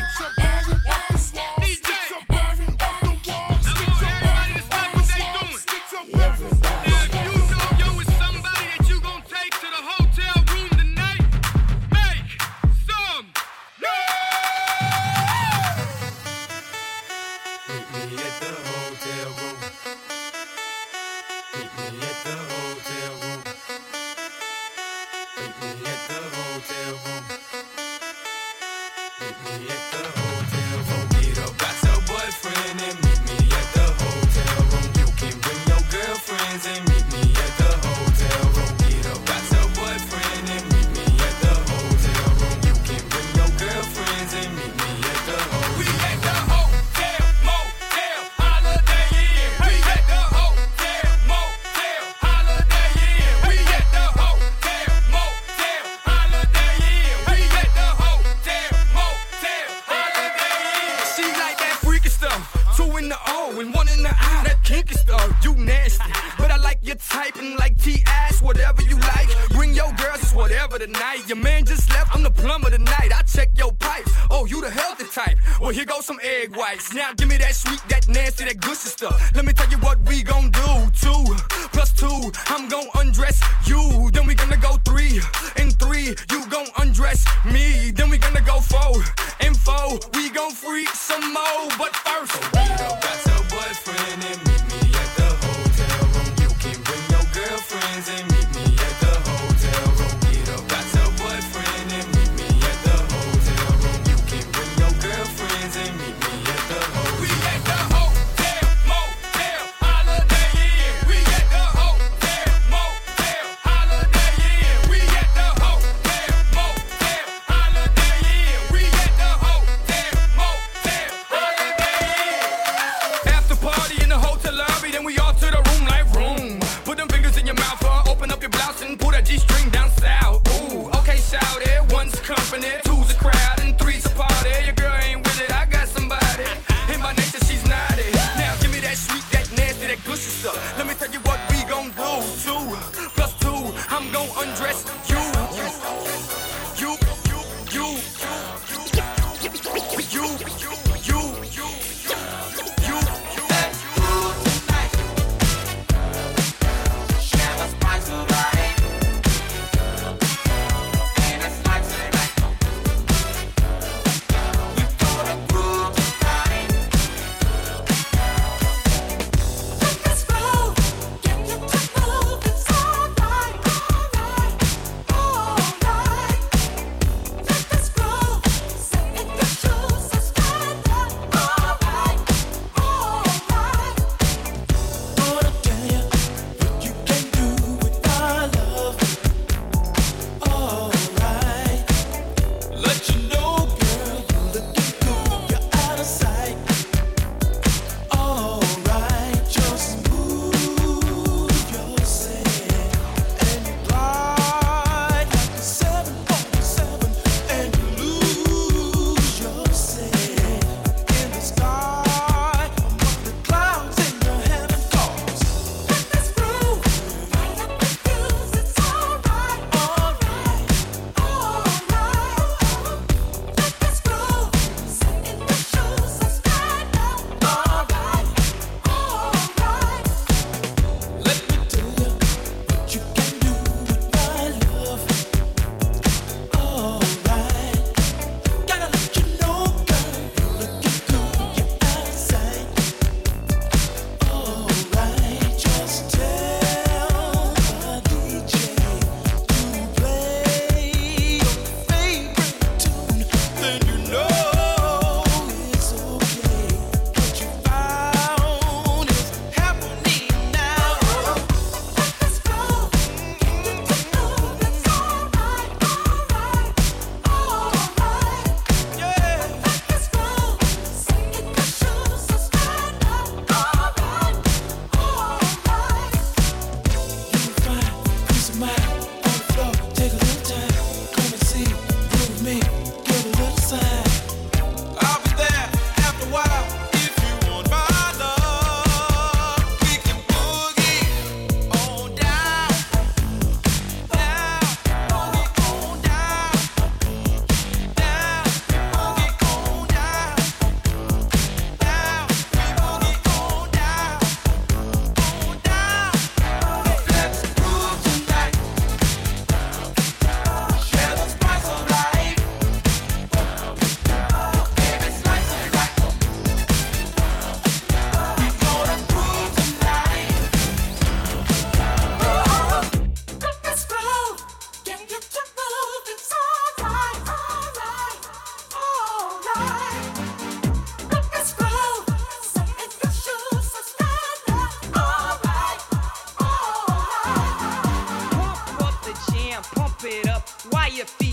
Your man just left, I'm the plumber tonight. I check your pipes. Oh, you the healthy type. Well, here goes some egg whites. Now give me that sweet, that nasty, that gushy stuff. Let me tell you what we gon' do. Two plus two, I'm gon' undress you. Then we gonna go three and three, you gon' undress me. Then we gonna go four and four, we gon' freak some more. But first, meet up, got your boyfriend and meet me at the hotel room. You can bring your girlfriends and meet me at the hotel room. Meet up, got your boyfriend and meet me at the hotel room. You can bring your girlfriends and meet me at the hotel. We at the hotel, motel, holiday inn. We at the hotel, motel, holiday inn. We at the hotel, motel, holiday inn. We at the hotel, motel, holiday inn.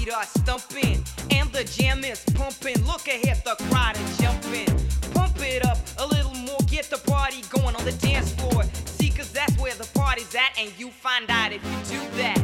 feet are stumping and the jam is pumping. Look ahead, the crowd is jumping. Pump it up a little more, get the party going on the dance floor. See, cause that's where the party's at, and you find out if you do that.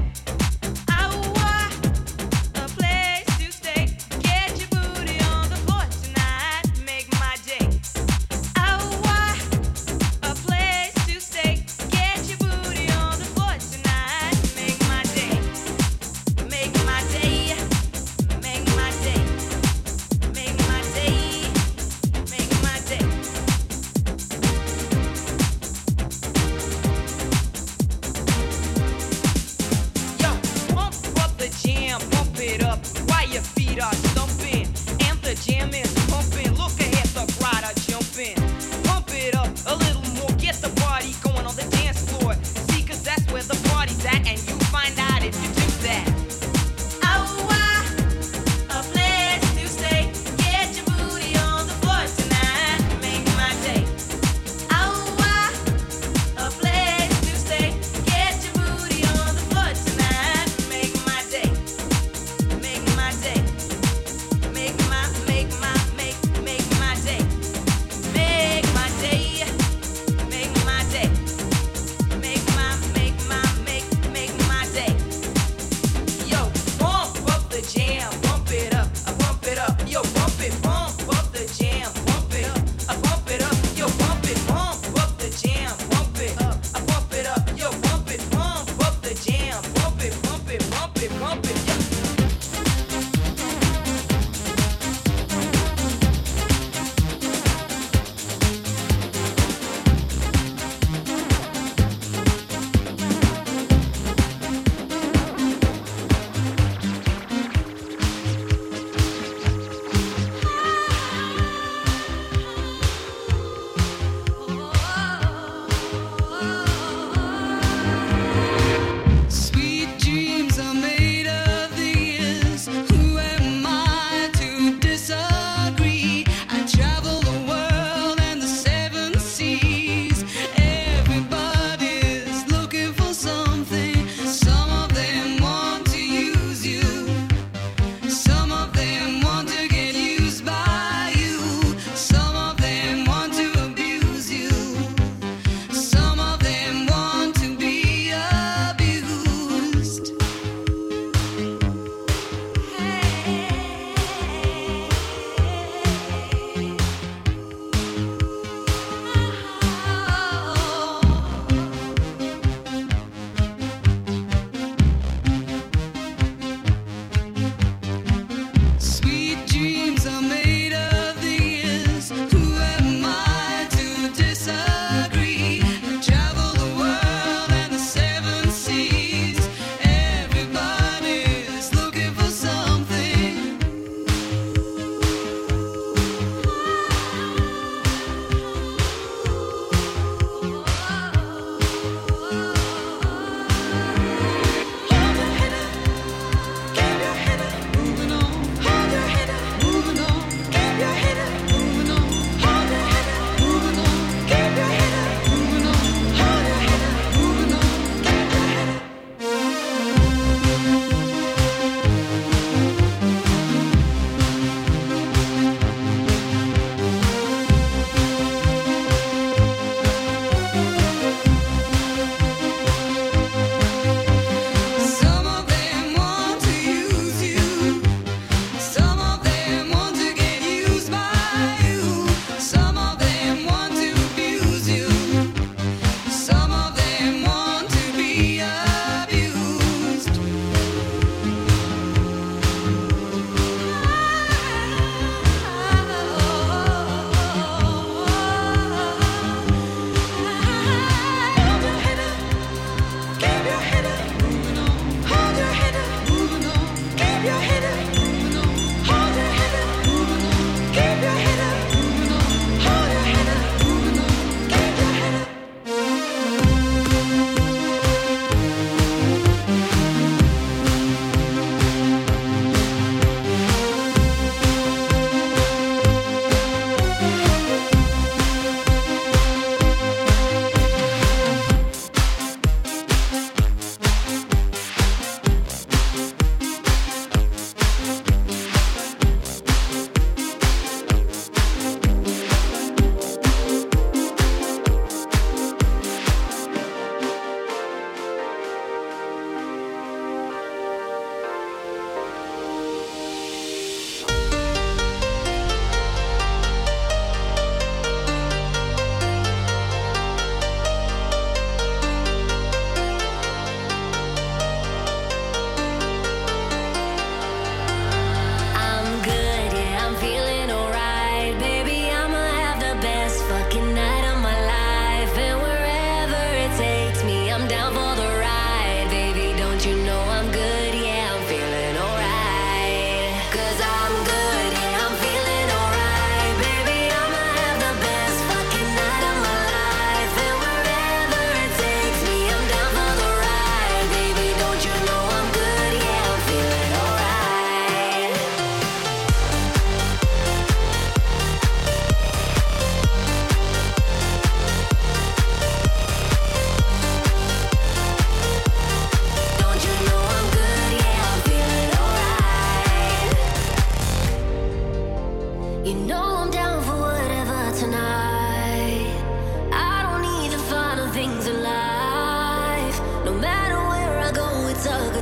Sweet dreams are made of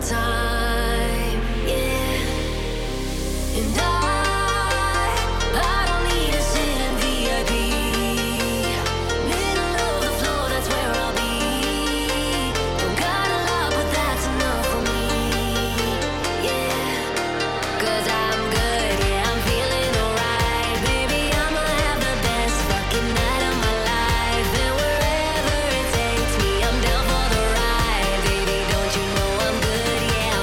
time, yeah. And I, I don't need to sit in V I P. Middle of the floor, that's where I'll be. Don't got a lot, but that's enough for me, yeah. 'Cause I'm good, yeah, I'm feeling alright. Baby, I'ma have the best fucking night of my life. And wherever it takes me, I'm down for the ride. Baby, don't you know I'm good, yeah,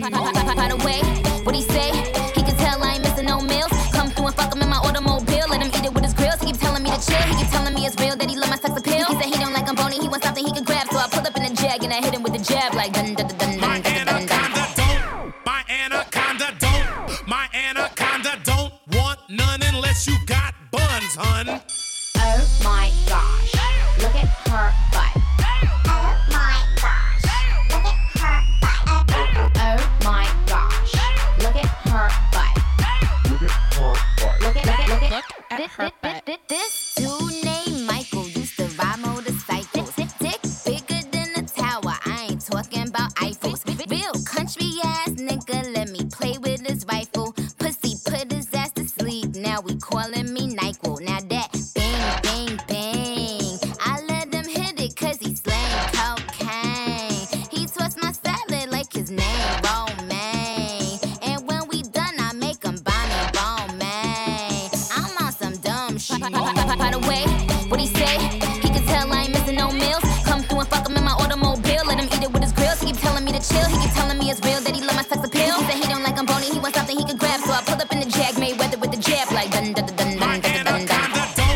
By the way, what he say? He can tell I ain't missing no meals. Come through and fuck him in my automobile. Let him eat it with his grills. He keep telling me to chill. He keep telling me it's real that he love my sex appeal. He said he don't like I'm bony. He wants something he can grab. So I pull up in the jag and I hit him with the jab like dun dun dun dun dun dun dun dun. My anaconda don't, my anaconda don't want none unless you got buns, hun. Oh my gosh, look at her butt. Oh my gosh, look at her butt. Oh my gosh, look at her butt. Look at her butt. Look at, look at, look at, look at her butt. This dude named Michael used to ride motorcycles. Dick bigger than a tower. I ain't talking about Eiffels. Real country ass nigga, let me play with his rifle. Pussy put his ass to sleep. Now we calling me NyQuil. Now that bang, bang, bang. I let him hit it cause he slang cocaine. He twists my salad like his name, Romaine. And when we done, I make him buy me Romaine. I'm on some dumb shit. By the way, what he say? He can tell I ain't missing no meals. Come through and fuck him in my automobile. Let him eat it with his grills. He keep telling me to chill. He keep telling me it's real that he love my sex appeal. He said he don't like I'm bony. He wants something he can grab. So I pull up in the jag, made weather with the jab like dun dun dun dun dun dun dun dun.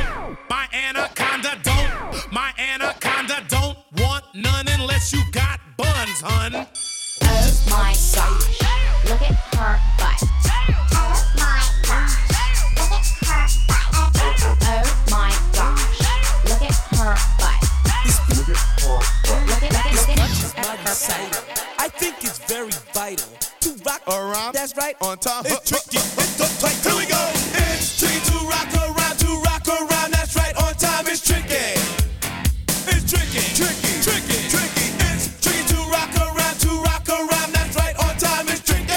My anaconda don't, my anaconda don't want none unless you got buns, hun. Oh my gosh, look at her butt. Oh my gosh, look at her butt. Oh my gosh, look at her butt. Look at her butt. Look at, look at, look at her butt. I think it's very vital to rock around. That's right, on time. It's tricky. It's the tight. Here we go. It's tricky to rock around, to rock around. That's right, on time. It's tricky. It's tricky, tricky, tricky, tricky. It's tricky to rock around, to rock around. That's right, on time. It's tricky.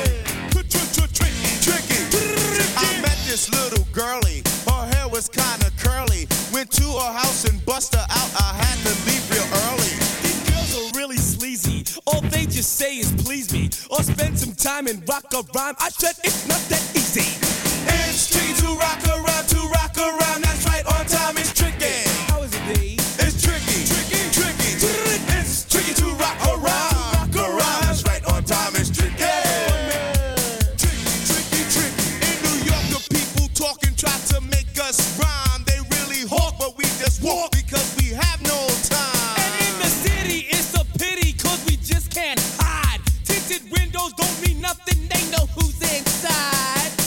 Tricky, tricky. I met this little girlie. Her hair was kinda curly. Went to her house and bust her out. I had to leave real early. These girls are really sleazy. All they just say is please me, or spend some time and rock a rhyme. I said it's not that easy. It's tricky to rock around, to rock around. That's right, on time. It's tricky. How is it, B? It's tricky, tricky, tricky. It's tricky to rock around, rock around. That's right, on time. It's tricky. Tricky, tricky, tricky. In New York, the people talking try to make us rhyme. They really hawk, but we just walk because we have no time. And in the city, it's a pity cause we just can't hide. Tinted windows don't mean nothing, they know who's inside.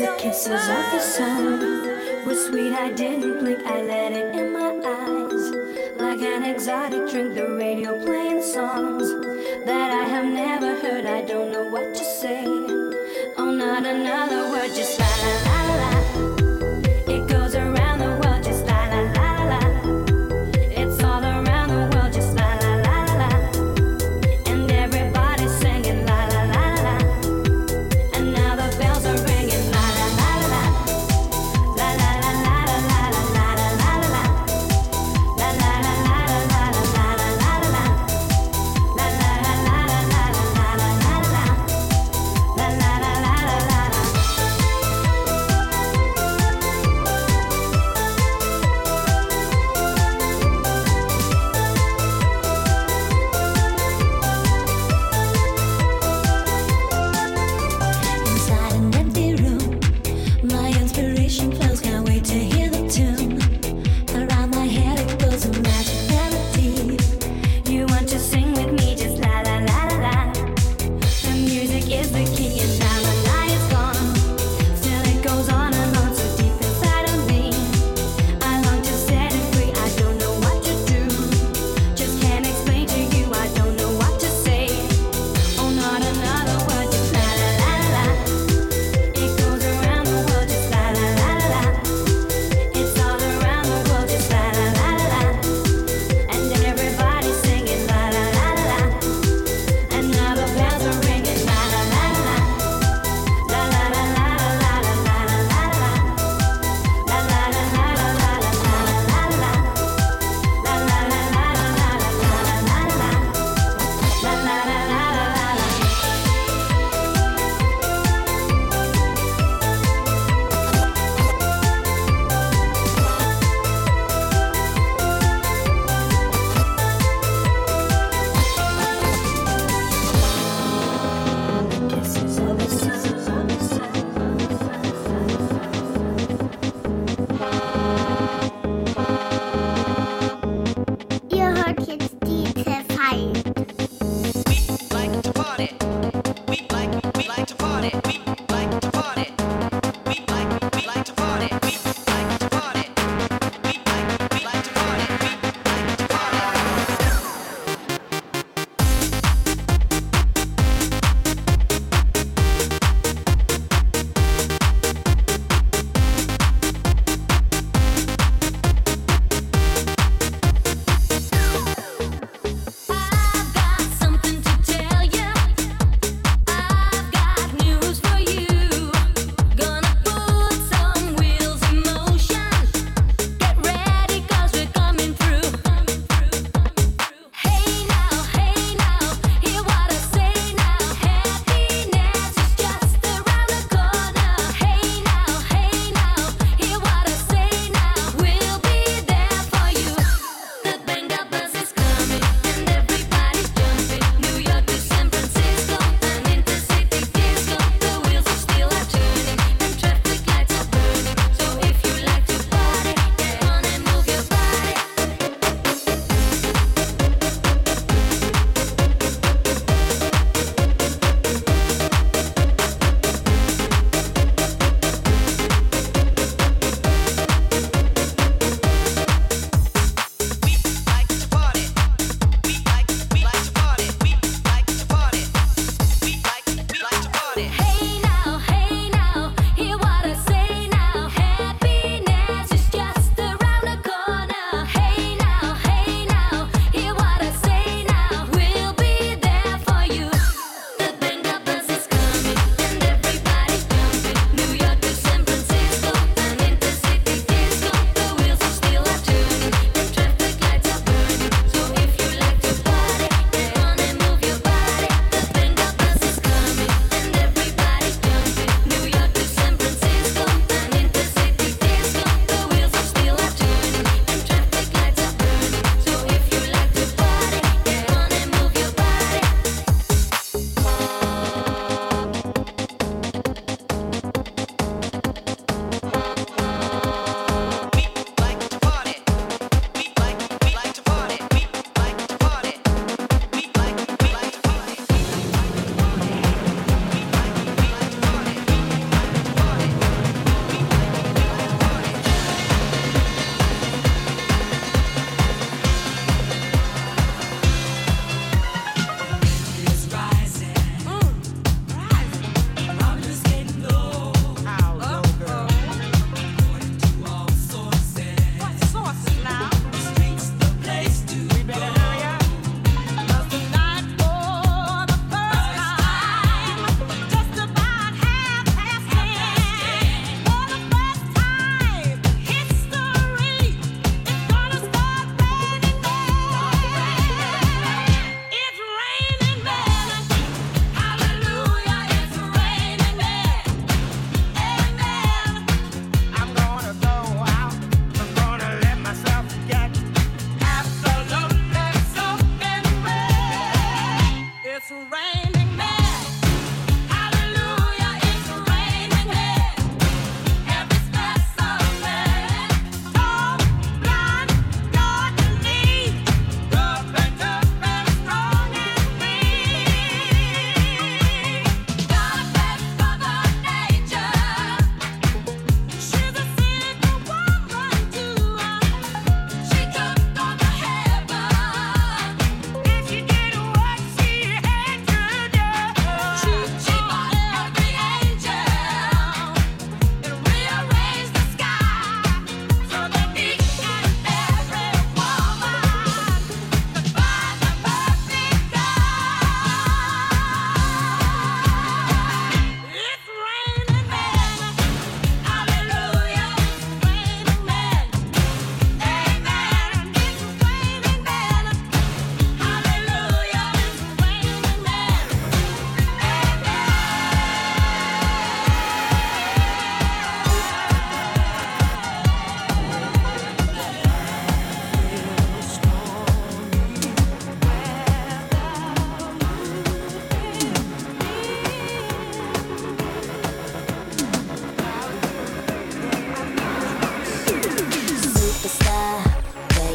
The kisses of the sun were sweet, I didn't blink, I let it in my eyes. Like an exotic drink, the radio playing songs that I have never heard, I don't know what to say. Oh, not another word, just la la la la la. It goes around the world, just la la la la la. It's all around the world, just la la la la la. And everybody's singing la la la la la. And now the bells are ringing la la la la la. La la la la la la la la la la la. La la la la la la la la la la la. La la la la la la la la la la. La la la la la la la. Inside an empty room, my inspiration flows, can't wait to hear the tune. Around my head it goes a magic melody. You want to sing with me, just la la la la la. The music is the key and now the night is gone. Still it goes on and on so deep inside of me. I long to set it free, I don't know what to do. Just can't explain to you, I don't know what to say. Oh, not another word, just la la la la la. It goes around the world, just la la la la la. It's all around the world, just la la la la la. And everybody's singing la la la la la. And now the bells are ringing la la la la la. La la la la la la la la la la.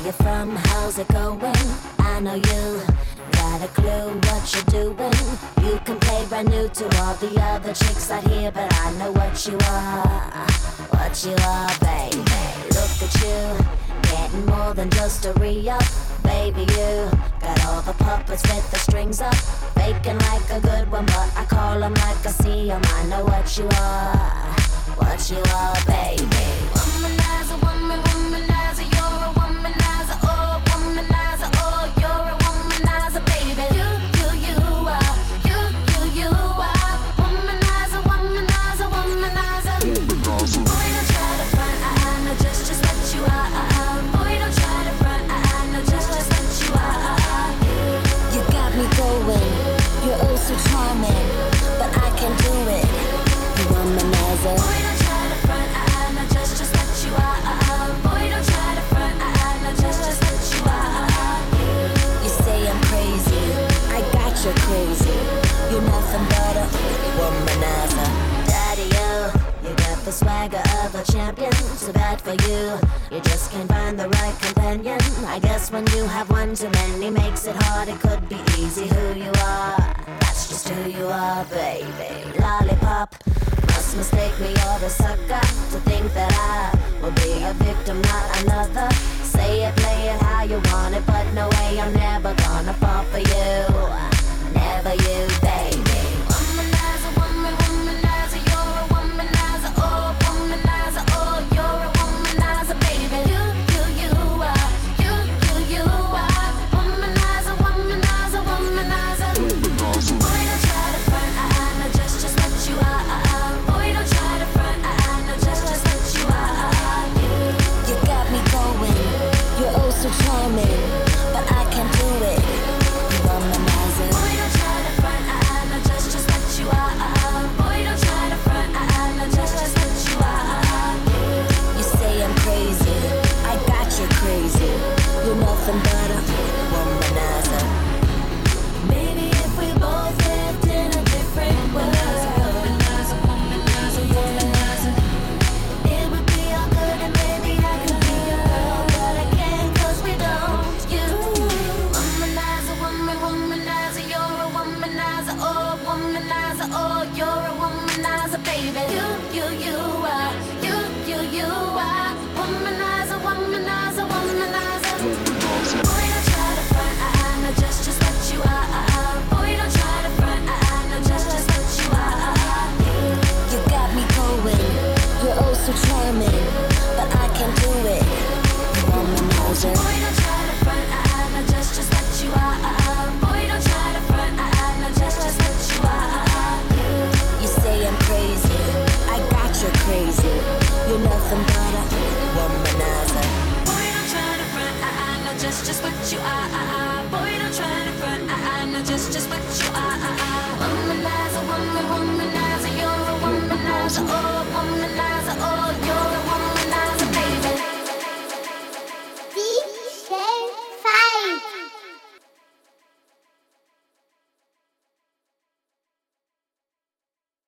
you from? How's it going? I know you got a clue what you're doing. You can play brand new to all the other chicks out here, but I know what you are, what you are, baby. Look at you, getting more than just a re-up. Baby, you got all the puppets with the strings up, faking like a good one, but I call them like I see them. I know what you are, what you are, baby. Womanizer, woman, womanizer, you're a womanizer, oh, womanizer, oh, you're a womanizer, baby. You, you, you are, you, you, you are, womanizer, womanizer, womanizer. Boy, don't try to front, I, I know just, just what you are. Boy, don't try to front, I, I know just, just what you are. You got me going, you're oh so charming, but I can do it, you womanizer. Boy, don't try to front, I, I know just, just what you are. Boy, don't try to front, I, I know just, just what you are. You say I'm crazy, I got you crazy. You're nothing but a womanizer. Daddy, you, you got the swagger of a champion. Too bad for you, you just can't find the right companion. I guess when you have one too many makes it hard. It could be easy who you are, that's just who you are, baby. Lollipop, must mistake me or the sucker to think that I will be a victim, not another. Say it, play it how you want it, but no way, I'm never gonna fall for you, never you, baby. Womanizer, woman, womanizer, you're a womanizer, oh, womanizer, oh, you're a womanizer, baby. You, you, you are, you, you, you are, womanizer, womanizer, womanizer. Boy, don't try to front, I, I know just, just what you are. Boy, don't try to front, I, I know just, just what you are. You got me going, you're oh so charming, but I can't do it, you womanizer. Boy, don't try to front, I, I know just, just what you are. Boy, don't try to front, I, I know just, just what you are. You say I'm crazy, I got you crazy. You're nothing but a womanizer. Maybe if we both lived in a different world, womanizer, womanizer, womanizer, it would be all good and maybe I could be your girl, but I can't 'cause we don't. You, womanizer, woman, womanizer, you're a womanizer, oh, womanizer, oh, you're a womanizer, baby. You, you, you are, you, you, you are, womanizer, womanizer, womanizer. Boy, don't try to front, I, I know just, just what you are. Boy, don't try to front, I, I know just, just what you are. You got me going, you're oh so charming, but I can't do it, you womanizer. Boy, don't try to front, I, I know just, just what you are. Boy, don't try to front, I, I know just, just what you are. You say I'm crazy, I got you crazy. You're nothing but a womanizer. Boy, don't try to front, I, I know just, just what you are. Boy, don't try to front, I, I know just, just what you are. Womanizer, woman, womanizer, you're a womanizer, oh, womanizer, oh,